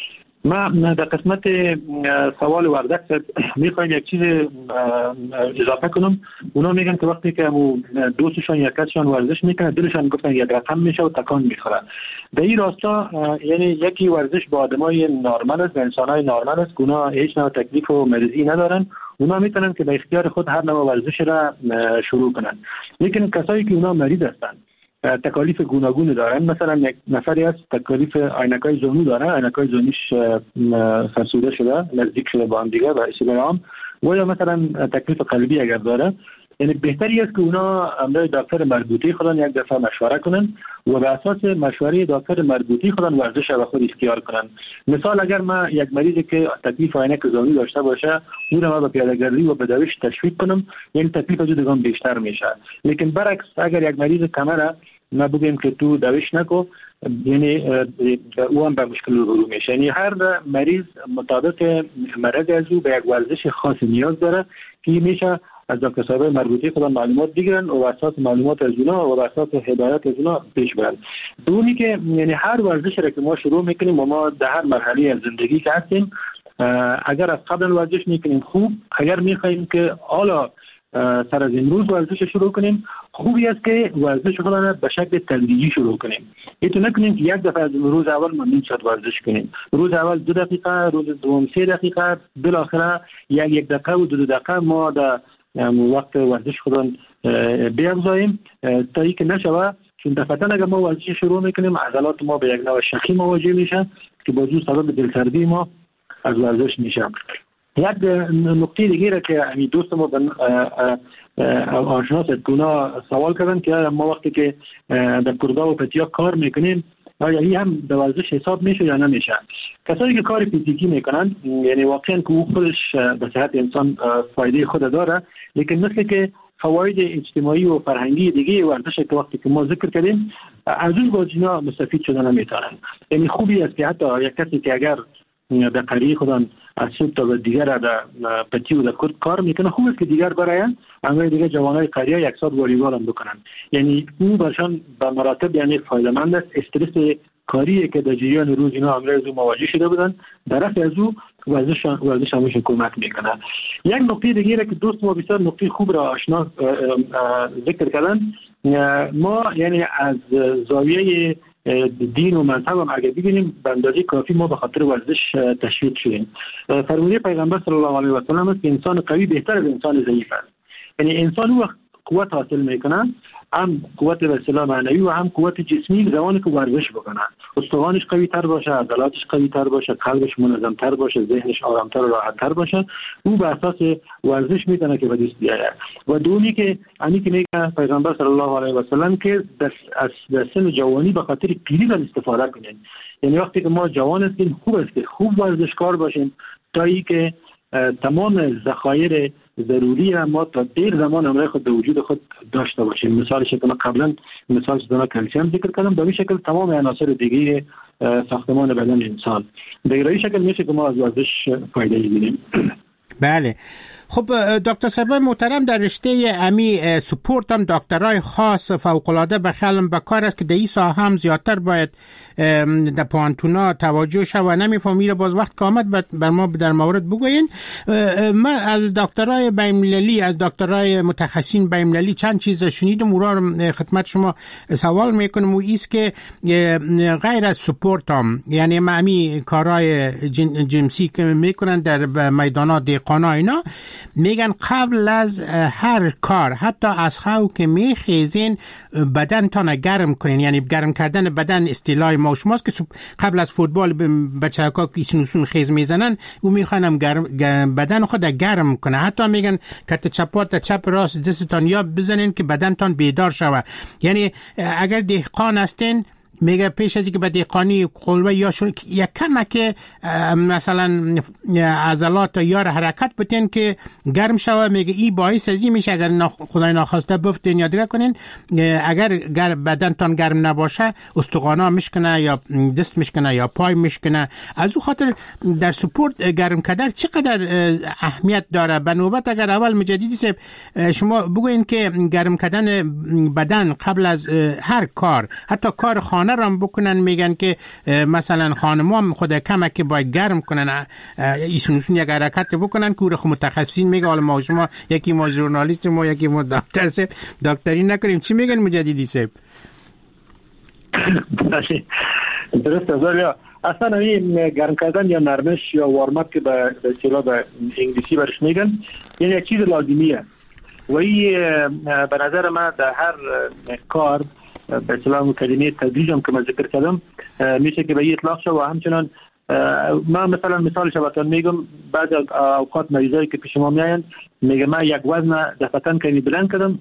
ما در قسمت سوال وردک میخوایم یک چیز اضافه کنم. اونا میگن که وقتی که دوستشان یا کسشان ورزش میکنه دلشان گفتن یک رقم میشه و تکان میخوره. در این راستا یعنی یکی ورزش با آدمای نرمال است، انسانای نرمال است که اونا هیچ نوع تکلیف و مریضی ندارن. اونا میتونن که به اختیار خود هر نوع ورزش را شروع کنن. لیکن کسایی که اونا مریض هستن تکالیف گوناگون دارن، مثلا یک نفری از تکالیف عینکای زانو داره، عینکای زانوش فرسوده شده، نزدیک شده با هم دیگه و استرام، و یا مثلا تکلیف قلبی اگر داره، یعنی بهتری است که اونا امروز دکتر مربوطه خودن یک دفعه مشوره کنن و به اساس مشوره دکتر مربوطه خودن ورزش را خود اختیار کنن. مثال اگر ما یک مریضی که تکلیف عینک زانو داشته باشه اون را به پیاده‌گردی و به دویش تشویق کنم، یعنی تکلیف از دیگه بیشتر میشه. لیکن برعکس اگر یک مریض کمر ما بگیم که تو دویش نکو، یعنی او هم به مشکل رو میشه. یعنی هر مریض مطابق مرض از او به یک ورزش خاص نیاز داره که میشه از دکتر صاحب مربوطه خودن معلومات بگیرن و اساس معلومات از اونا و اساس هدایت از اونا پیش برن. دونی که یعنی هر ورزش را که ما شروع میکنیم و ما در هر مرحله از زندگی که هستیم، اگر از قبل ورزش میکنیم خوب، اگر میخوایم که حالا سر از امروز ورزش شروع کنیم، خوبی است که ورزش خودمون به شکل تدریجی شروع کنیم. اینطور نکنیم که یک دفعه از روز اول ما نیم ساعت ورزش کنیم، روز اول دو دقیقه، روز دوم سه دقیقه، بالاخره یک یک دقیقه و دو, دو دقیقه ما در وقت ورزش خودمون بیافزاییم تا اینکه نشوه. چون دفعتاً اگر ما ورزش شروع میکنیم عضلات ما به یک نوع شخی مواجه میشن که باعث سبب دلسردی ما از ورزش میشه. یک نکته دیگه را که همین دوست ما آشناس اتکونا سوال کردن که ما وقتی که در کردا و پتیا کار میکنیم آیا این هم در ورزش حساب میشه یا نمیشه؟ کسایی که کار فیزیکی میکنن یعنی واقعا که او خودش به صحت انسان فایده خود داره، لیکن مثل که فواید اجتماعی و فرهنگی دیگه ورزش که وقتی که ما ذکر کردیم از اون گزینه‌ها مستفید شدن نمیتونن. یعنی خوبی است که حتی یک کسی که اگر در قریه خودن از صبح تا دیگر در پتی و در کرد کار میکنه، خوب است که دیگر براین همه دیگر جوانای قریه یک ساعت والیبال هم بکنن. یعنی اون برشان به مراتب یعنی فایده‌مند است. استرس کاری که در جریان روز اینا امروز مواجه شده بودن در رفع از او ورزش ورزش همش کمک میکنه. یک نکته دیگه که دوست ما بسیار نکته خوب را آشنا ذکر کردن، ما یعنی از زاویه دین و مذهب هم اگر ببینیم به اندازه کافی ما به خاطر ورزش تشویق شدیم. فرموده پیغمبر صلی الله علیه و سلم است که انسان قوی بهتر از انسان ضعیف است. یعنی انسان وقت قوت حاصل میکنه، هم قوت به اصطلاح معنوی و هم قوت جسمی زمانی که ورزش بکنه، استخوانش قوی تر باشه، عضلاتش قوی تر باشه، قلبش منظم تر باشه، ذهنش آرام تر و راحت تر باشه، او به اساس ورزش میتونه که به دست بیاره. و دومی کهانی که میگه پیغمبر صلی الله علیه و سلم که از سن جوانی به خاطر پیری را استفاده کنین. یعنی وقتی که ما جوان هستیم خوب است که خوب ورزشکار باشیم تا اینکه تمام ذخایر ضروری ما تا دیر زمان امروز خود به وجود خود داشته باشیم. مثالش که من قبلا مثال زدم کلسیم ذکر کردم، به این شکل تمام عناصر دیگه ساختمان بدن انسان به این شکل میشه که ما از ورزش فایده بگیریم. بله. خب دکتر صاحب محترم، در رشته امی سپورت هم دکترای خاص فوق‌العاده به خیالم به کار است که در این ساحه هم زیادتر باید در پانتونا توجه شد و نمیفهم میره باز وقت که آمد بر ما در مورد بگوین. من از دکترای بین‌المللی از دکترای متخصصین بین‌المللی چند چیز شنیدم، اونها خدمت شما سوال میکنم و ایست که غیر از سپورت هم یعنی معمی کارهای جنسی که میکنن در میدانات دهقانا اینا، میگن قبل از هر کار حتی از خواب که میخیزین بدن تان گرم کنین، یعنی گرم کردن بدن اصطلاح ما شماست که قبل از فوتبال بچه ها که سنوسون خیز میزنن و میخوانم بدن خود گرم کنه، حتی میگن کت چپات چپ راست دستتان یا بزنین که بدن تان بیدار شوه. یعنی اگر دهقان هستین میگه پیش از اینکه به دهقانی قلوه یا شون یک کمک مثلا عضلات یا حرکت بتین که گرم شوه، میگه این باعث ازی میشه اگر خدای ناخواسته بفتین یا دیگه کنین، اگر بدن تان گرم نباشه استخوانا میشکنه یا دست میشکنه یا پای میشکنه. از او خاطر در سپورت گرم کردن چقدر اهمیت داره. به نوبت اگر اول مجددی سب شما بگوین که گرم کردن بدن قبل از هر کار، حتی کار خانه خانه را بکنن، میگن که مثلا خانم‌ها خود کمک که باید گرم کنن، ایشون یک حرکت بکنن که خود متخصصین میگه حالا ما شما یکی ما ژورنالیست ما یکی ما دکتر سیب دکتری نکنیم. چی میگن مجددی سیب؟ درست است. اصلا این گرم کردن یا نرمش یا وارماپ که به اصطلاح به انگلیسی برش میگن، یعنی یک چیز لازمیه و این به نظر من در هر کار به اصطلاح کلمه تدریج هم که من ذکر کردم میشه که به این اطلاق شد. و همچنان من مثلا مثالش براتون میگم، بعض اوقات مریضایی که پیش ما میاین میگه من یک وزن دفعتن که بلند کردم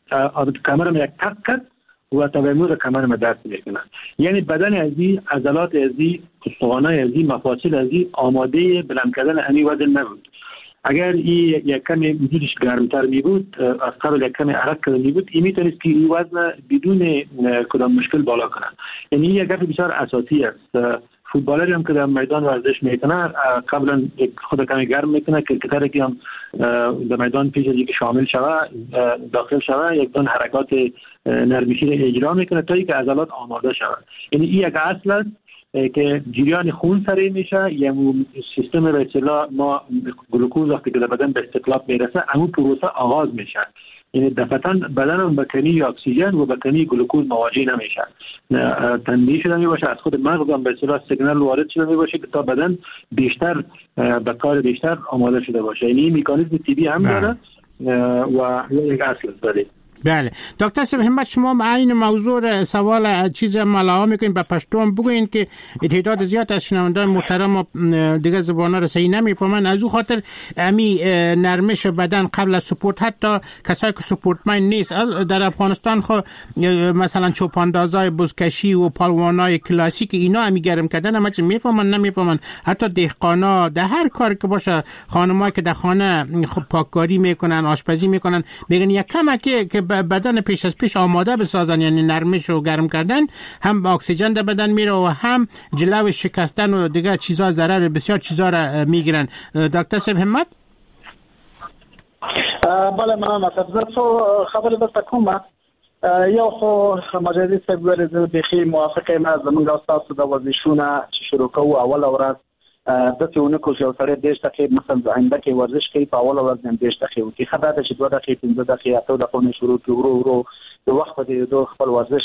کمرم یک تک کرد و تبعیمور کمرم درد میکنه. یعنی بدن ازی، عضلات ازی، استخوانای ازی، مفاصل ازی آماده بلند کردن امی وزن نبود. اگر این یک کمی وجودش گرمتر می بود، از قبل یک کمی عرق کرده می بود، این میتونست که این وزن بدون کدام مشکل بالا کنه. یعنی این یک گفت بسیار اساسی است. فوتبالری هم که در میدان ورزش میکنه قبلا خود کمی گرم میکنه، کرکتری که هم در میدان پیش از اینکه شامل شوه داخل شوه یک دون حرکات نرمشی اجرا میکنه تا اینکه عضلات آماده شوه. یعنی این یک اصل است که جریان خون سریع میشه، یه سیستم به اصطلاح ما گلوکوز وقتی که در بدن به استقلاب میرسه همون پروسه آغاز میشه. یعنی دفعتاً بدن به کمی اکسیژن و به کمی گلوکوز مواجه نمیشه، تنبیه شده میباشه، از خود مغز هم به اصطلاح سیگنال وارد شده میباشه که تا بدن بیشتر به کار بیشتر آماده شده باشه. یعنی این مکانیزم طبیعی هم داره و یک اصل است. بله دکتر صاحب همت شما عین موضوع سوال چیز ملاها میکنین به پشتون بگوین که تعداد زیاد از شنوندگان محترم دیگه زبانا رو صحیح نمیفهمن، از او خاطر امی نرمش بدن قبل از سپورت، حتی کسایی که سپورتمن نیست در افغانستان خو مثلا چوپاندازای بزکشی و پالوانای کلاسیک اینا امی گرم کردن هم چه میفهمن نمیفهمن، حتی دهقانا در هر کاری که باشه، خانمایی که در خانه پاککاری میکنن آشپزی میکنن میگن یک کمکی که بدن پیش از پیش آماده بسازن، یعنی نرمش و گرم کردن، هم اکسیژن در بدن میره و هم جلو شکستن و دیگه چیزا ضرر بسیار چیزا را میگیرن. دکتر صاحب همت؟ بله من مثلا خبر بس کومه یو خو مجازي صاحب ورته بخي موافقه ما زمونږ استاد د ورزشونه شروع کوو اول ورځ د څونه کو یو سره دیش تکي مثلا آینده کې ورزش کوي په اول ورځ نه دیش تکي او کې خبره ده چې دوه دقیقې پنځه دقیقې اته دقیقې شروع کړو ورو د وخت د دوه خپل ورزش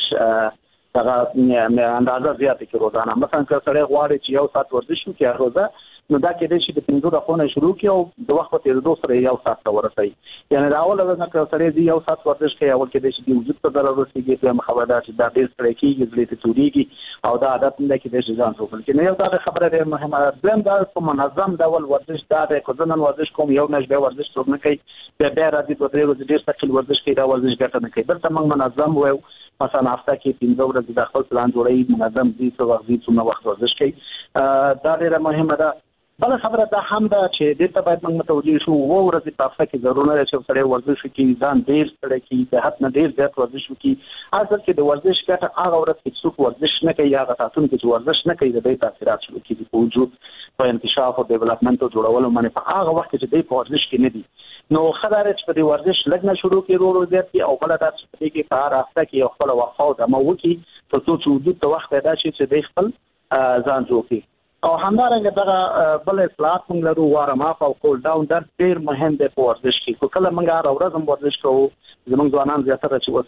هغه اندازه زیاته کې روزانه مثلا که سره غواړي چې یو ساعت ورزش وکړي روزه نو دا کې د شي د پنځه دقیقې شروع کړي او د وخت د دوه سره یو ساعت ته ورسي. یعنی دا اول ورځ که سره دی یو ساعت ورزش کوي اول کې د شي د وجود ته ضرر رسیږي په مخابره چې دا ډیر سره کېږي زړه ته توریږي او دا عادت نه کې د شي ځان څوکل کې نه یو دا خبره ده مهمه ده دا په منظم ډول ورزش دا د کوزنن ورزش کوم یو نشبه ورزش څوک نه کوي به بیا راځي په درې ورځې ډیر ثقل ورزش کوي دا ورزش ګټه نه کوي بلته موږ منظم وو مثلا هفته کې پنځه ورځې د خپل پلان جوړوي منظم دي څو وخت دي څو وخت ورزش کوي دا ډیره مهمه ده. بل خبره ده هم ده چې د ته باید موږ متوجه شو وو ورځې په هفته کې ضروري نه چې سره ورزش کوي ځان ډیر سره کوي د حد نه ډیر زیات ورزش کوي. اصل کې د ورزش ګټه هغه ورځ کې څوک ورزش نه کوي هغه ساتون کې چې ورزش نه کوي د دې تاثیرات شروع کیږي په وجود په انکشاف او ډیولپمنت او جوړولو باندې په هغه وخت کې د ورزش کې نه دي نو خبره چې په ورزش لګ نه شروع کې ورو زیات کی او بل دا چې کې په هر هفته کې خپل وقفه او د موکی تر څو چې وجود ته وخت پیدا شي چې د خپل ځان جوړي او همدارنګه دا بل اصلاحات موږ لرو وارم اپ او کول ډاون دا ډیر مهم دی په ورزش کې کله موږ هر ورځ هم ورزش کوو زموږ ځوانان زیاتره چې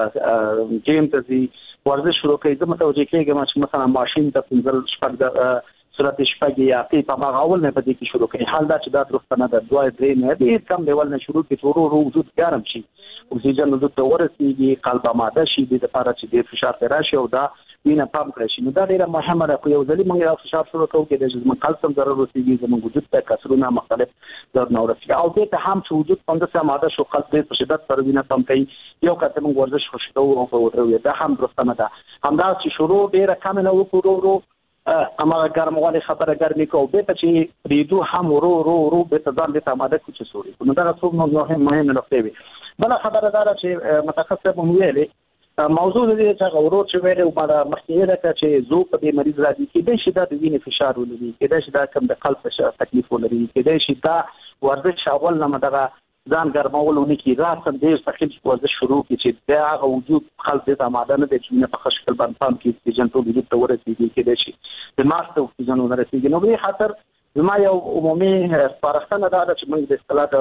وس جیم ته دي ورزش شروع کوي زه متوجه کېږم چې مثلا ماشين ته پنځل شپږ صورت شپږ یا په په اول نه پدې کې شروع کوي حال دا چې دا درسته نه ده دوه درې نه دي کم لیول نه شروع کې ورو ورو وجود ګرم شي اکسیجن د ته ورسیږي قلب آماده شي د لپاره چې د فشار پر راشي او دا وینه پمپ کړي نو دا ډیره مهمه ده. خو یو ځلې موږ یو فشار شروع کوو کې د جسم کلسیم ضرر رسیږي زموږ وجود ته کسرونه مختلف ضرر نه ورسیږي او ته هم چې وجود څنګه سم آماده شو قلب په شدت سره وینه پمپ کوي یو کته موږ ورزش خوشو او په وتروي دا هم درسته نه ده همدا چې شروع ډیره کم نه وکړو اما ګرمواله خبره ګرمي کو به ته چې ریدو هم ورو ورو ورو به ته ځان د آماده کوچ سوري نو دا څو نو مهم نقطه وي. بل خبره دا چې متخصص مو ویلي موضوع دې چې غوړو چې ویل او بعد مخکې دا چې زو په دې مریض راځي کې د شي د وینې فشار ولري کې د شي د کم د قلب فشار تکلیف ولري کې د شي دا ورزش اول نه مدغه ځان ګرمولونه کې راسن ډیر ثقيل ورزش شروع کی چې دا هغه وجود خلک د آماده نه دي چې په خشکل باندې پام کې اکسیجن ټول وجود ته ورسیږي کې دي چې د ماسته اکسیجن ورسیږي نو به خاطر زما یو عمومي سپارښتنه ده چې موږ د اصطلاح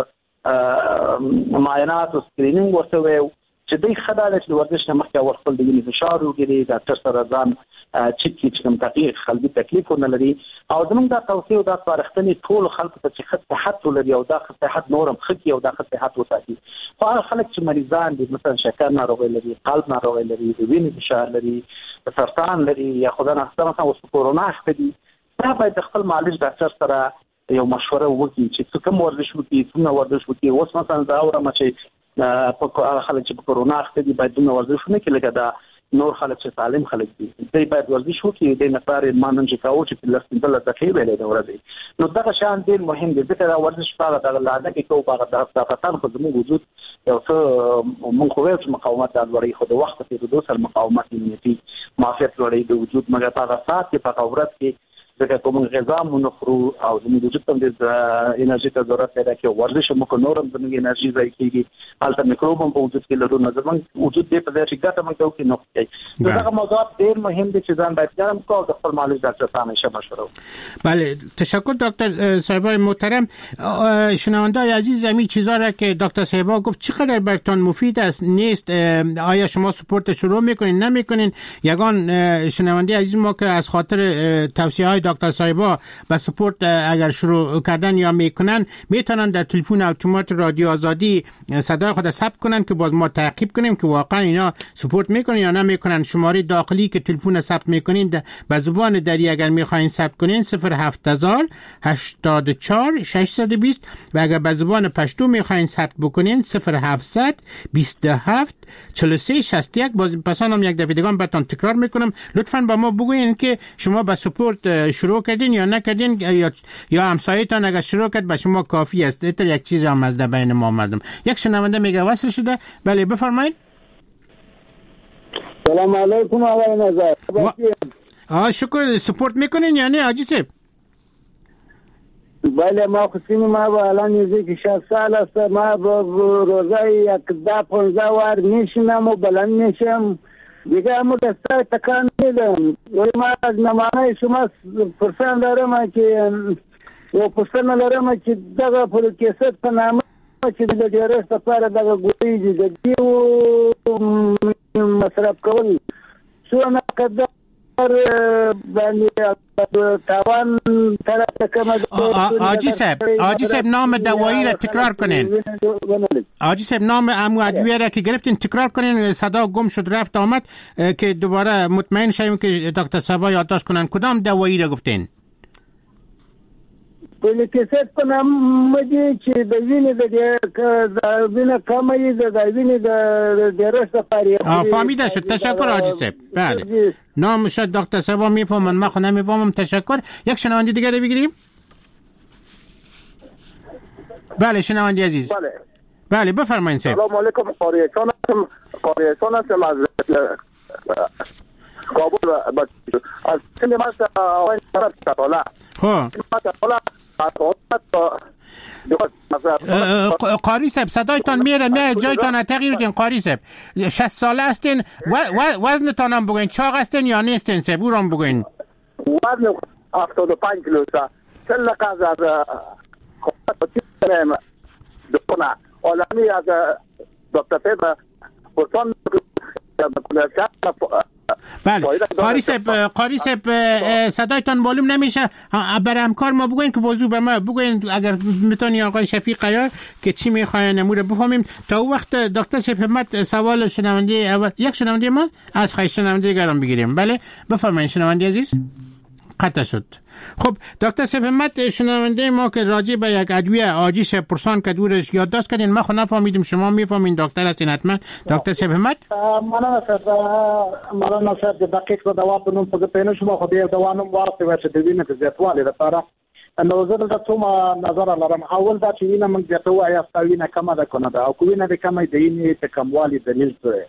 د معاینات او سکرینینګ ورته وایو چې دوی خدای چې ورزش نه مخکې ورخل د وینې فشار وګوري ډاکټر سره ځان چې چې کوم تحقیق خلګي تکلیف نه لري او زموږ د توصیه او د سپارښتنې ټول خلکو ته چې خط صحت ولري او د خط صحت نورم خکې او د خط صحت وساتي خو هغه خلک چې مریضان دي مثلا شکر ناروغي لري قلب ناروغي لري د وینې فشار لري سرطان لري یا خدای نه مثلا اوس کورونا اخته دا باید خپل معالج ډاکټر سره یو مشوره وکړي چې کوم ورزش وکړي څنګه ورزش وکړي اوس مثلا دا اورم چې په هغه خلک چې په کورونا اخته دي باید نو ورزشونه کې لکه دا نور خلک چې سالم خلک دي دوی باید ورزش وکړي د نفر مانن چې کاوه چې په لسته بل ځکه ویلې دا ورځي نو دا شان ډیر مهم دي ځکه دا ورزش په اړه د لاده کې کوو په اړه د طاقتان خو زموږ وجود یو څه مونږ خو چې مقاومت د لوړې خو د وخت په دوه سر مقاومت نیتی معافیت لوړې د وجود مګر په هغه سات کې په اورت کې ځکه کوم غذا مونږ خورو او زموږ وجود ته د انرژي ته ضرورت پیدا کوي ورزش مو کو نورم زموږ انرژي ځای کیږي البته میکروب په وجود کې لرو نه زموږ وجود دې په دې چې ګټه موږ کوي نو کوي دا موضوع ډیر مهم دي چې ځان باید ګرم کو د خپل معالج ډاکټر سره همیشه مشوره بله تشکر دکتر صاحبای محترم شنوندای عزیز همین چیزا را که دکتر صاحبا گفت چقدر براتون مفید است نیست آیا شما سپورت شروع میکنین نمیکنین یگان شنونده عزیز ما که از خاطر توصیه های دکتر صاحبا به سپورت اگر شروع کردن یا میکنن میتونن در تلفن اتومات رادیو آزادی صدای خود ثبت کنن که باز ما تعقیب کنیم که واقعا اینا سپورت میکنن یا نمیکنن شماره داخلی که تلفن ثبت میکنین به زبان دری اگر میخواین ثبت کنین صفر هفت هزار هشتاد و چهار ششصد و بیست و اگر به زبان پشتو میخواین ثبت بکنین صفر هفتصد بیست و هفت چهل و سه شصت و یک باز پسانم یک دفعه دیگه براتون تکرار میکنم لطفاً با ما بگوین که شما به سپورت شروع کردین یا نکردین یا یا همسایه‌تان اگر شروع کرد به شما کافی است تا یک چیز هم از بین ما مردم یک شنونده میگه وصل شده بله بفرمایید سلام علیکم آقای نظر و... آه شکر سپورت میکنین یا نه حاجی صاحب بله ما خصوصی ما با الان نزدیک شصت سال است ما با روزه یک ده پانزده وار میشینم و بلند میشم دیگه امو دسته تکان میدم ولی ما از نمانه شما پرسان دارم که و پرسان دارم که دقا پر کیست په نامه چې د ډیرست لپاره دغه ګوتې دي د دیو مصرف کول څونه قدر تاوان طرف کمه آجی صاحب آجی صاحب نام دوایی را تکرار کنین آجی صاحب نام امو ادویه را که گرفتین تکرار کنین صدا گم شد رفت آمد که دوباره مطمئن شویم که دکتر صاحب یادداشت کنن کدام دوایی را گفتین په کیسه په نام مې چې د وینې د وینې کمې د وینې د ډیرست لپاره آ فهمیده شد تشکر حاجی صاحب بله نام شد دکتر صاحب میفهمن ما خود نمیفهمم تشکر یک شنونده دیگه رو بگیریم بله شنونده عزیز بله بله بفرمایید صاحب سلام علیکم قاریچان هستم قاریچان هستم از کابل از سن ماست آقای طرف تطالع خب قاری صاحب صدایتان میره میره جایتان تغییر دین قاری صاحب شصت ساله هستین وزنتان هم بگوین چاق هستین یا نیستین صاحب او را هم بگوین وزن هفتاد و پنج کیلو است سن لقاز از دکتر عالمی از دکتر صاحب پرسان بله قاری صاحب قاری صاحب صدایتان معلوم نمیشه برای همکار ما بگوین که موضوع به ما بگوین اگر میتونی آقای شفیق عیار که چی میخواین امور بفهمیم تا اون وقت دکتر صاحب همت سوال شنونده اول یک شنونده ما از خواهش شنونده دیگران بگیریم بله بفرمایید شنونده عزیز قطع شد خب دکتر صاحب همت شنونده ما که راجع به یک ادویه آجیش پرسان که دورش یادداشت کردین ما خود نفهمیدیم شما میفهمین دکتر هستین حتما دکتر صاحب همت مننه صاحب مننه صاحب د دقیق په دوا په نوم په پینو شما خو دې دوا نوم ورته ورته د وینې د زیاتوالي لپاره نو زه د څومره نظر لرم اول دا چې وینه موږ زیاتو آیا ستوینه کمه ده کنه دا او کوینه د کمه د وینې د کموالي دلیل څه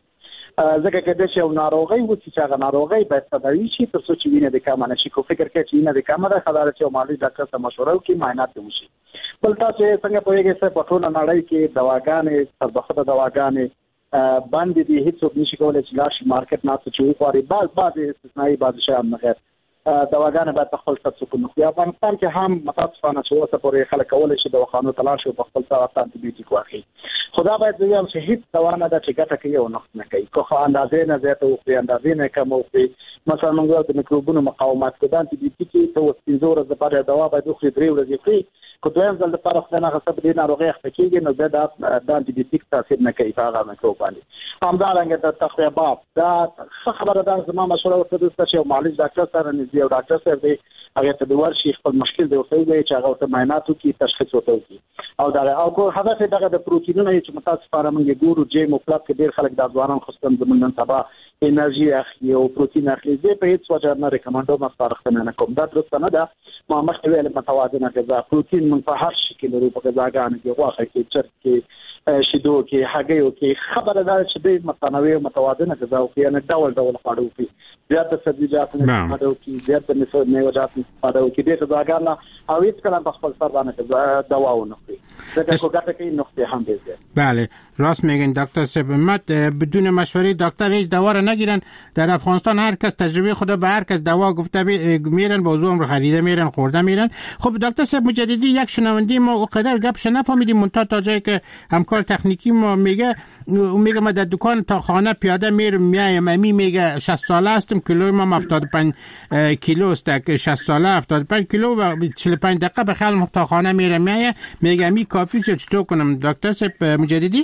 ځکه کې د شو ناروغي و چې هغه ناروغي باید تداوی شي تر څو چې وینه د کم نشي. کو فکر کوي چې وینه د کم ده خبره چې مالي ډاکټر سره مشوره وکړي معاینات وشي. بل تاسو څنګه پوهیږئ چې په ټول نړۍ کې دواګانې تربخته دواګانې باندې دي هیڅ نشي کولای چې لاش مارکیټ نه څه چوي خوري بعض بعض استثنایی بعض شیان نه غیر دواګانې باید خپل تاسو کو نو په افغانستان کې هم متاسفانه چې اوسه پورې خلک کولای شي دواخانو تلاش او خپل سره انټي بیوټیک واخلي. خدا باید ویل چې هیڅ دوا نه د ټیکټه کې یو نقص نه کوي. خو اندازې نه زیاته او په اندازې نه کم او مثلا موږ د میکروبونو مقاومت کوي د انټي بیوټیک ته وسپینځور د لپاره دوا باید خو درې ورځې خوري. کو دویم ځل د لپاره خدای نه غصب دي ناروغي اخته نو د د انټي بیوټیک تاثیر نه کوي هغه میکروب باندې. همدارنګه د تخریبات دا خبره ده زما مشوره ورته د چې معالج ډاکټر سره نږدې او ډاکټر سره دی هغه ته د ورشي خپل مشکل دی ورته وایي چې هغه ته معاینات وکړي تشخیص وکړي او دا او کو هدف دغه د پروتینونو چې متاسفانه موږ ګورو چې مطلب کې ډیر خلک د ځوانان خصوصا زمونږ نن سبا انرژي اخلي او پروتین اخلي زه په هیڅ وجه نه ریکمنډوم ما سپارښتنه نه کوم. دا درست نه ده. ما مخکې ویل متوازنه غذا پروتین من په هر شکل لري په غذاګانو کې غوښه کې چرګ کې شیدو کې هګیو کې خبره ده چې د متنوع متوازنه غذا او کې نه ډول ډول خواړه وکړي. زیات سبزیجات نه استفاده وکړي زیات د میوه‌جات استفاده وکړي د غذاګانو او هیڅ کله په خپل سر باندې دوا ونه خوري. ځکه کوګه کې نقطه هم دی. بله راست میگن دکتر صاحب. بدون مشوره دکتر هیچ دوا را نگیرن. در افغانستان هر کس تجربه خود به هر کس دوا گفته میرن بازوام رو خریده میرن خورده میرن. خب دکتر صاحب مجددی یک شنونده ما اونقدر گپش نفهمیدیم منتها تا جایی که همکار تکنیکی ما میگه میگه ما در دکان تا خانه پیاده میرم میایم امی میگه شصت ساله هستم کیلوی ما هفتاد و پنج کیلو است که شصت ساله هفتاد و پنج کیلو و چهل و پنج دقیقه به خیال تا خانه میرم میایم میگه امی کافی است چطور کنم دکتر صاحب مجددی؟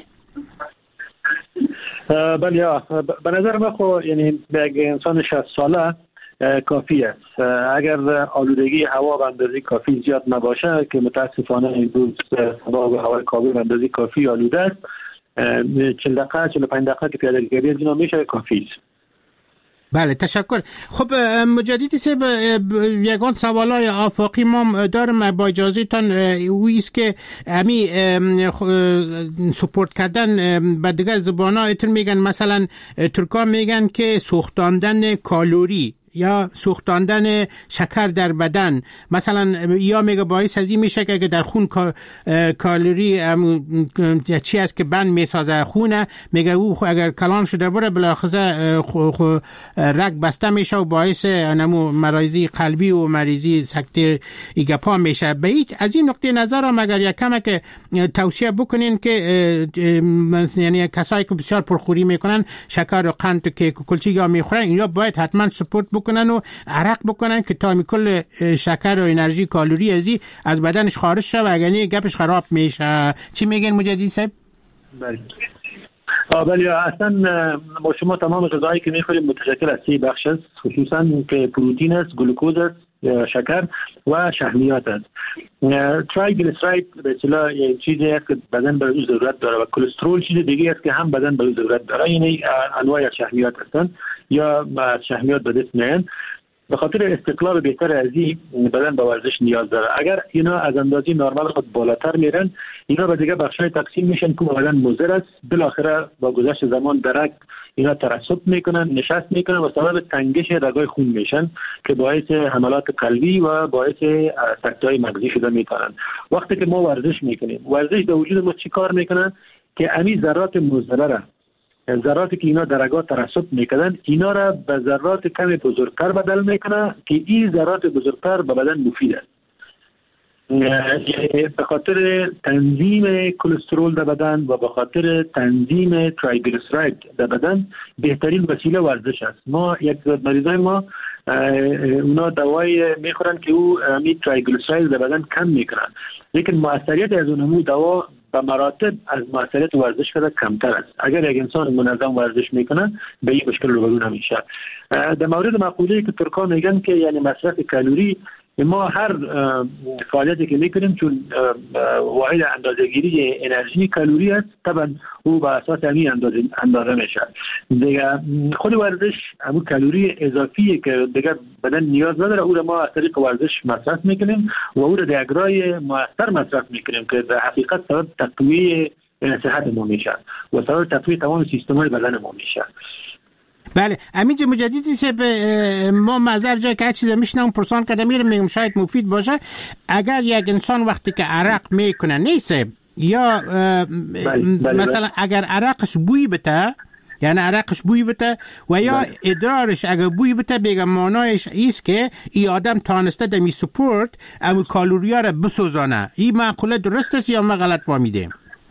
بله به نظر من خو یعنی به انسان شصت ساله کافی است اگر آلودگی هوا به اندازه کافی زیاد نباشه که متاسفانه امروز هوا و هوای کابل به اندازه کافی آلوده است. چهل دقیقه چهل و پنج دقیقه که پیاده‌روی از اینا میشه کافی است. بله تشکر. خب مجددی صاحب یگان سوالای آفاقی ما دارم با اجازه تان اویست که امی سپورت کردن به دیگه زبان ها اتر میگن مثلا ترکا میگن که سوختاندن کالوری یا سوختاندن شکر در بدن مثلا یا میگه باعث از این میشه که در خون کالری چی است که بند میسازه خونه میگه او اگر کلان شده بره بلاخره رگ بسته میشه و باعث نمو مریضی قلبی و مریضی سکته ایگپا میشه. به از این نقطه نظر هم اگر یک کمه که توصیه بکنین که یعنی کسایی که بسیار پرخوری میکنن شکر و قند که کلچی یا میخورن اینا باید حتما سپورت بکنن و عرق بکنن که تا کل شکر و انرژی کالری ازی از بدنش خارج شه و اگر نه گپش خراب میشه. چی میگن مجددی صاحب؟ بله بله اصلا ما شما تمام غذایی که میخوریم متشکل از سه بخش است خصوصا که پروتئین است گلوکوز است شکر و شحمیات است. ترایگلیسیراید به اصطلاح یک چیزی است که بدن برای ضرورت داره و کلسترول چیز دیگه است که هم بدن برای ضرورت داره. یعنی انواع از شحمیات هستند یا شحمیات به دست میان. به خاطر استقلال بهتر از این بدن به ورزش نیاز داره. اگر اینا از اندازه نرمال خود بالاتر میرن اینا به دیگه بخشای تقسیم میشن که بدن مضر است. بالاخره با گذشت زمان درک اینا ترسب میکنن نشست میکنن و سبب تنگش رگای خون میشن که باعث حملات قلبی و باعث سکته‌های مغزی شده میکنن. وقتی که ما ورزش میکنیم ورزش به وجود ما چی کار میکنن که امی ذرات مضر را ذراتی که اینا در رگا ترسب میکنن اینا را به ذرات کم بزرگتر بدل میکنه که این ذرات بزرگتر به بدن مفید است. به خاطر تنظیم کلسترول در بدن و به خاطر تنظیم ترایگلیسیراید در بدن بهترین وسیله ورزش است. ما یک مریضای ما اونا دوای میخورن که او می ترایگلیسیراید در بدن کم میکنن لیکن موثریت از اون دوا به مراتب از موثریت ورزش کرده کمتر است. اگر یک انسان منظم ورزش میکنه به این مشکل روبرو نمیشه. در مورد مقوله که ترکان میگن که یعنی مصرف کالری ما هر فعالیتی که میکنیم چون واحد اندازه‌گیری انرژی کالری است طبعا او به اساس همین اندازه اندازه میشه. دیگه خود ورزش همون کالری اضافی که دیگه بدن نیاز نداره او را ما از طریق ورزش مصرف میکنیم و او را در یک راه مؤثر مصرف میکنیم که در حقیقت سبب تقویت صحت ما میشه و سبب تقویت تمام سیستم‌های بدن ما میشه. بله امین مجددی سه ما مزار جای که هر چیز میشنم پرسان کرده میرم میگم شاید مفید باشه. اگر یک انسان وقتی که عرق میکنه نیست یا بله، بله، مثلا بله. اگر عرقش بوی بته یعنی عرقش بوی بته و یا بله. ادرارش اگر بوی بته بگم معنایش ایست که این آدم تانسته دمی سپورت اما کالوریا را بسوزانه. این معقوله درست است یا ما غلط فهمیدیم؟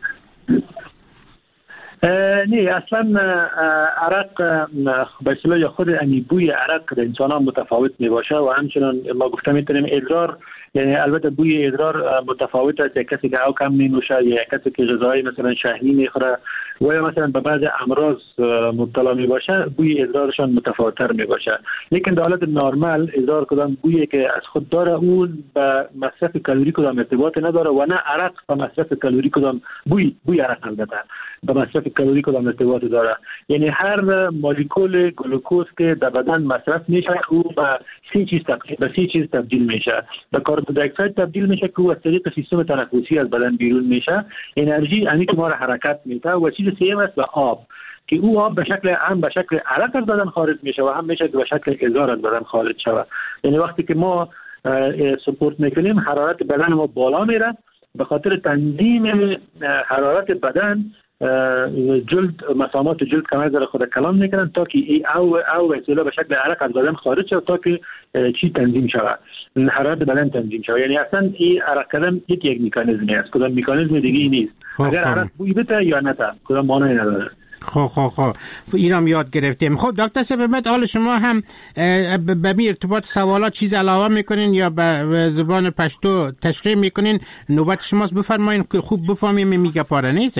نه اصلا عرق به اصطلاح خود امی بوی عرق در انسان ها متفاوت می باشه و همچنان ما گفته میتونیم ادرار، یعنی البته بوی ادرار متفاوت است. یک کسی که او کم می نوشه یا کسی که غذاهای مثلا شحمی میخوره و یا مثلا به بعض امراض مبتلا می باشه بوی ادرارشان متفاوت‌تر می باشه. لیکن در حالت نرمال ادرار کدام بویی که از خود داره اون به مصرف کالری کدام ارتباط نداره و نه عرق به مصرف کالری کدام بوی بوی عرق البته به مصرف کالری کدام ارتباط داره. یعنی هر مولکول گلوکوز که در بدن مصرف میشه او به سی چیز تبدیل به سی چیز تبدیل میشه. به کاربن دی اکساید تبدیل میشه که از طریق سیستم تنفسی از بدن بیرون میشه. انرژی یعنی که ما را حرکت میده و چیز سوم است به آب که او آب به شکل هم به شکل عرق از بدن خارج میشه و هم میشه که به شکل ادرار از بدن خارج شود. یعنی وقتی که ما سپورت میکنیم حرارت بدن ما بالا میره به خاطر تنظیم حرارت بدن جلد مسامات جلد کمر در خود کلام میکنن تا که ای او او اصلا به شکل عرق از بدن خارج شود تا که چی تنظیم شود حرارت بدن تنظیم شود. یعنی اصلا این عرق کردن یک یک مکانیزمی است، کدام مکانیزم دیگه ای نیست. اگر عرق بوی بده یا نه کدام معنی نداره. خب خب خب اینم یاد گرفتیم. خب دکتر سبمت حال شما هم به می ارتباط سوالات چیز علاوه میکنین یا به زبان پشتو تشریح میکنین؟ نوبت شماست، بفرمایین که خوب بفهمیم میگه پاره نیست.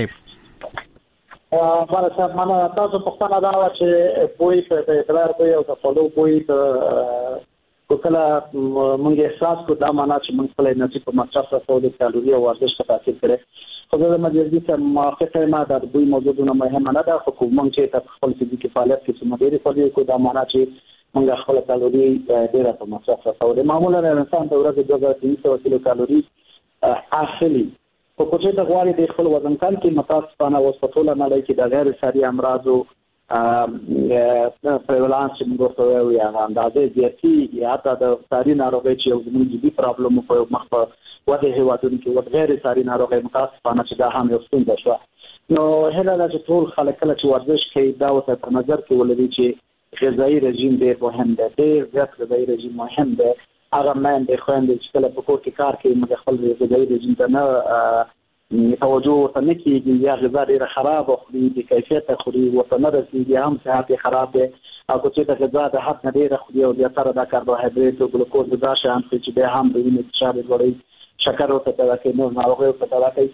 بله صاحب من تاسو پوښتنه دا و چې بوی په ادرار بوی او د فلو بوی د کله موږ احساس کو دا معنا چې موږ خپل انرژي په مصرف سره د کالوري او ورزش په تاثیر کړي. خو د مجلس سره موافقه ما د بوی موضوعونه مهمه نه ده، خو موږ چې د خپل فزیکي فعالیت کې څومره ډېر فعالیت کو دا معنا چې موږ خپل کالوري ډېر په مصرف سره معمولا انسان د ورځې دوه زره تین سوه کیلو کالوري اخلي. په کوچه د غواړي د خپل وزن کم کې متاسفانه وسپټول نه لای کې د غیر ساري امراضو پریولانس چې موږ ورته وایو یا اندازې زیاتی یا حتی د ساري ناروغۍ چې یو زموږ جدي پرابلم په مخ په وده هیوادونو کې ود غیر ساري ناروغۍ متاسفانه چې دا هم یو ستونزه شوه. نو هله دا چې ټول خلک کله چې ورزش کوي دا ورته په نظر کې ولري چې غذایي رژیم ډېر مهم دی، ډېر زیات غذایي رژیم مهم دی. هغه مېندې خویندې چې کله په کور کې کار کوي موږ خپل غذایي رژیم ته نه توجه ورته نه کېږي یا غذا ډېره خرابه خوري، بې کیفیته خوري، ورته نه رسېږي، هم صحت یې خراب دی. او که چېرته غذا د حد نه ډېره خوري او زیاتره دا کاربوهایډریټ او ګلوکوز دا شیان خوري چې بیا هم د وینې فشار یې لوړوي، شکر ورته پیدا کوي، نور ناروغۍ ورته پیدا کوي.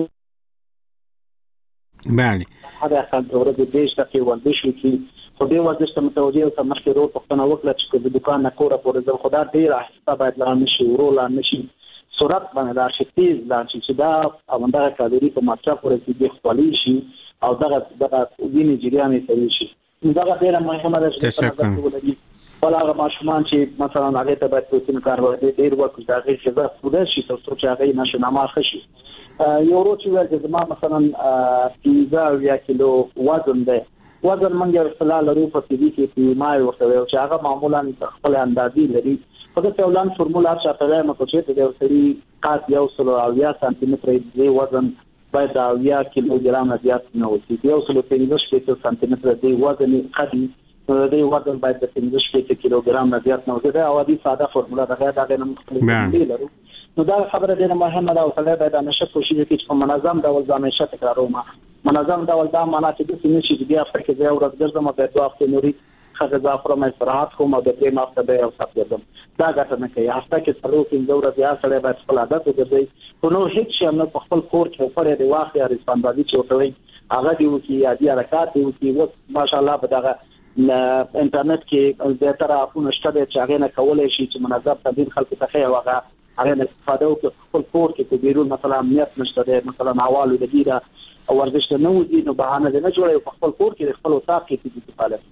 بله حد اقل د ورځې دېرش دقیقې ورزش وکړي. خو دې ورزش ته متوجه اوسه مخکې ورو پوښتنه وکړه چې که د دوکان نه کوره پورې ځم خو دا ډېر آهسته باید لاړ نه شي، ورو لاړ نه شي، سرعت باندې لاړ شي، تېز لاړ شي چې دا همدغه کالوري په مصرف ورسېږي خولې شي او دغه دغه وینې جریان یې سریع شي. دغه ډېره مهمه ده چې په نظر کې ولري. بل هغه ماشومان چې مثلا هغې ته باید پروتین کاربوهایډریټ ډېر ورکړو چې د هغې غذا پوره شي تر څو چې هغې نشونما ښه شي. یو ورو چې ویل چې زما مثلا پنځه اویا کیلو وزن دی، وزن موږ یو اصطلاح لرو په فزیک کې پی ام آی ورته وایو چې هغه معمولا خپل اندازې لري. خو د اولان فرمولا چې په لاره مکو چې د یو سری قات یو سلو اویا سانتي متر دی وزن باید اویا کیلو ګرام زیات نه وي. یو سلو پنځه شپږ سانتي متر دی وزن قدي دی وزن باید د پنځه شپږ کیلو ګرام زیات نه وي. دا عادي ساده فرمولا ده، دا غیر مختلف دی لرو. نو دا خبره ډیره مهمه ده او سړی باید همیشه کوشش وکړي چې په منظم ډول ځان همیشه تکراروم. منظم ډول دا معنا چې د سینې چې بیا په کې ځای ورځ ګرځم او د دوه هفتې نوري غذا خورم، استراحت کوم او د دې مافته به او ساتم. دا ګټه نه کوي. هفته کې څلور پنځه ورځې یا سړی باید خپل عادت وګرځي. خو نور هیڅ شی نه په خپل کور کې پرې دی واخلي یا رسپاندازي چې وکړي هغه دی وکړي یا دی حرکات دی وکړي. اوس ماشاءالله په دغه انټرنیټ کې زیاتره اپونه شته چې هغه نه کولای شي چې منظم تدین خلکو ته خیر واغه هغه نه استفاده وکړي. خپل کور کې په بیرون مثلا امنیت نشته دی، مثلا حوالو د دیره او ورزش نه ودی نو بهانه نه جوړي په خپل کور کې خپل وساق کې دي فعالیت.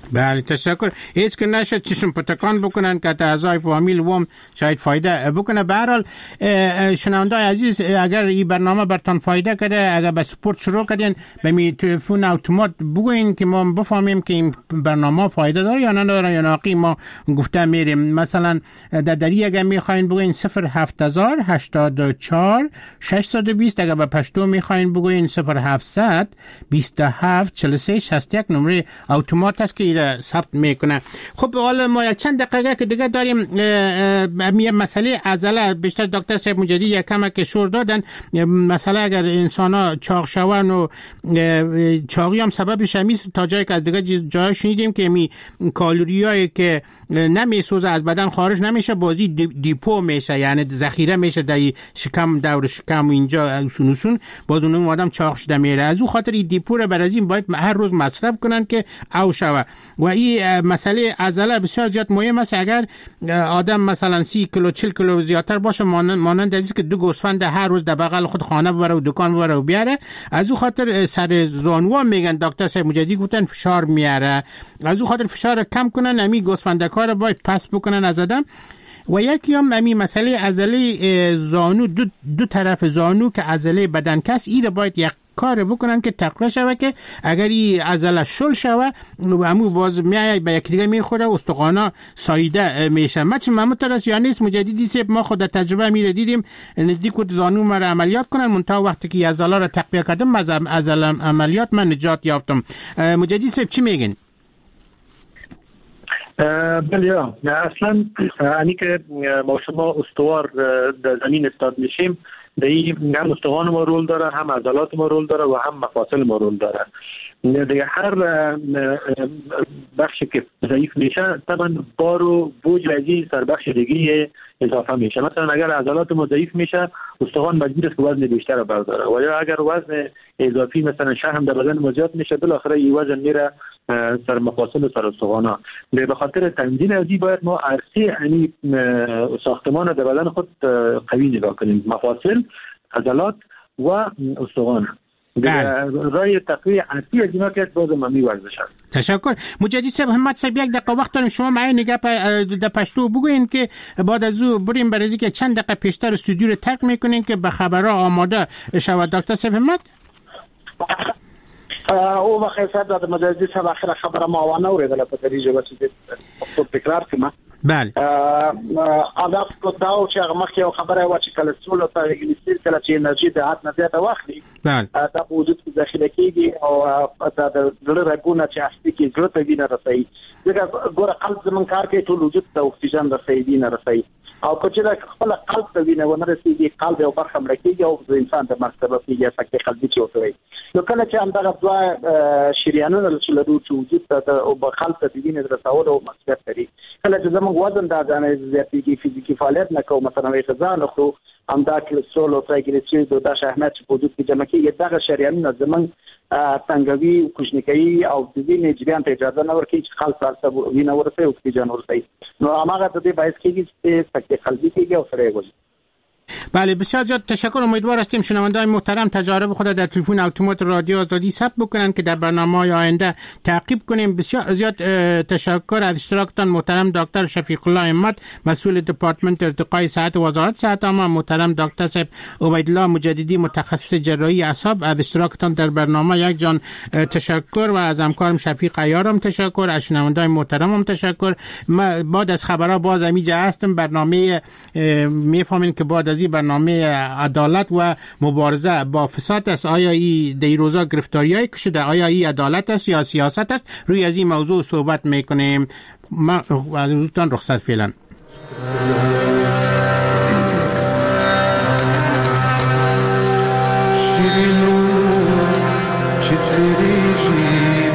بله تشکر. هیچ که نشد چشم پتکان بکنن که اعضای فامیل وام شاید فایده بکنه. به هر حال شنوندای عزیز، اگر این برنامه برتان فایده کرده، اگر به سپورت شروع کردین به می تلفن اتومات بگوین که ما بفهمیم که این برنامه فایده داره یا نداره یا ناقی ما گفته میریم. مثلا در دری اگر میخواین بگوین صفر هفت هزار هشتاد و چهار ششصد و بیست، اگر به پشتو میخواین بگوین صفر هفتصد بیست و هفت چهل و سه شصت و یک نمره اتومات است که ثبت میکنه. خب حالا ما یک چند دقیقه که دیگه داریم. می مسئله عضله بیشتر دکتر صاحب مجددی یک کم که شور دادن. مسئله اگر انسان ها چاق شون و چاقی هم سببش همیست، تا جایی که از دیگه جای شنیدیم که می کالوری هایی که نمیسوزه از بدن خارج نمیشه، بازی دیپو میشه، یعنی ذخیره میشه در شکم، دور شکم و اینجا سونوسون، باز اون آدم چاق شده میره. از اون خاطر این دیپو رو بر از این باید هر روز مصرف کنن که او شوه. و این مسئله عضله بسیار زیاد مهم است. اگر آدم مثلا سی کیلو چهل کیلو زیادتر باشه، مانند از که دو گوسفند هر روز در بغل خود خانه ببره و دکان ببره و بیاره، از اون خاطر سر زانو میگن دکتر صاحب مجددی گفتن فشار میاره، از اون خاطر فشار کم کنن، امی گوسفندکار باید پس بکنن از آدم. و یکی هم امی مسئله عضله زانو، دو, دو طرف زانو که عضله بدن کس، این باید یک کار بکنن که تقویه شوه، که اگر این عضله شل شوه همون باز میای به یک دیگه میخوره، استخوانا سایده میشه. ما چه ممتر است یا نیست مجددی سیب، ما خود تجربه میره دیدیم نزدیک بود زانو مرا عملیات کنن، منتها وقتی که عضله را تقویه کردم از عضله عملیات من نجات یافتم. مجددی سیب چی میگین؟ بله، اصلا انی که ما شما استوار در زمین استاد میشیم، این هم استخوان ما رول داره، هم عضلات ما رول داره و هم مفاصل ما رول داره. دیگه هر بخشی که ضعیف میشه طبعا بار و بوج ازی سر بخش دیگه اضافه میشه. مثلا اگر عضلات ما ضعیف میشه، استخوان مجبور است که وزن بیشتر رو برداره، و یا اگر وزن اضافی مثلا شحم در بدن ما زیاد میشه، بالاخره این وزن میره سر مفاصل و سر استخوانا. به خاطر تنظیم ازی باید ما عرصه یعنی ساختمان در بدن خود قوی نگاه کنیم، مفاصل، عضلات و استخوان. رای تقویه عرصی از اینا که باز ممی ورزش است. تشکر. مجددی صاحب همت صاحب یک دقیقه وقت داریم، شما معین نگه در پشتو بگوین که بعد از او بریم برای که چند دقیقه پیشتر استودیو رو ترک میکنین که به خبرها آماده شود. دکتر صاحب همت او بخیر صاحب داد مجددی صاحب آخر خبر ما وانه اوریدله په دریجه به چې تکرار کما. بله هدف کو دا چې هغه مخکې یو خبره و چې کلسترول او تریګلیسیرید کله چې انرژي د حد نه زیاته واخلي دا په وجود کې ذخیره کیږي او د زړه رګونه چې هستي کې زړه ته وینه رسوي. ځکه ګوره قلب زمون کار کوي، ټول وجود ته اکسیجن رسوي، وینه رسوي، او کله چې خپل قلب ته وینه ونه رسیږي، قلب یو برخه مړ کیږي او د انسان د مرګ سبب کیږي، سکته قلبي چې وته وي. نو کله چې هم دغه دوا شریانونه چې لرو چې وجود ته او په قلب ته وینه رسول او مسؤلیت لري، کله چې زموږ وزن دا ځانې زیاتېږي، فزیکي فعالیت نه کوو، مثلا وایي غذا نه خورو، هم دا کلسترول او تریګلیسیرید او دا شحنات چې په وجود کې جمع کیږي، دغه شریانونه زموږ تنګوي، کوچنی او د وینې جریان ته اجازه نه ورکوي چې خلک سره وینه ورسوي او اکسیجن ورسوي. نو هغه د دې باعث کیږي چې سکته قلبی کیږي او سره وځي. بله بسیار زیاد تشکر. امیدوار هستیم شنونده‌های محترم تجارب خود در تلفن اتومات رادیو آزادی ثبت بکنن که در برنامه‌های آینده تعقیب کنیم. بسیار زیاد تشکر از اشتراکتان محترم دکتر شفیق الله همت، مسئول دپارتمنت ارتقای صحت وزارت صحت عامه، محترم دکتر صاحب عبیدالله مجددی متخصص جراحی اعصاب، از اشتراکتان در برنامه یک جان تشکر و از همکارم شفیق عیارم تشکر، از شنونده‌های محترمم تشکر. ما بعد از خبرها باز امیجا هستم. برنامه میفهمین که بعد از برنامه عدالت و مبارزه با فساد است. آیا این در روزا گرفتاریای کشیده، آیا این عدالت است یا سیاست است؟ روی از این موضوع صحبت میکنیم. ما از روزتان رخصت فعلا. شیرینو چه تریجی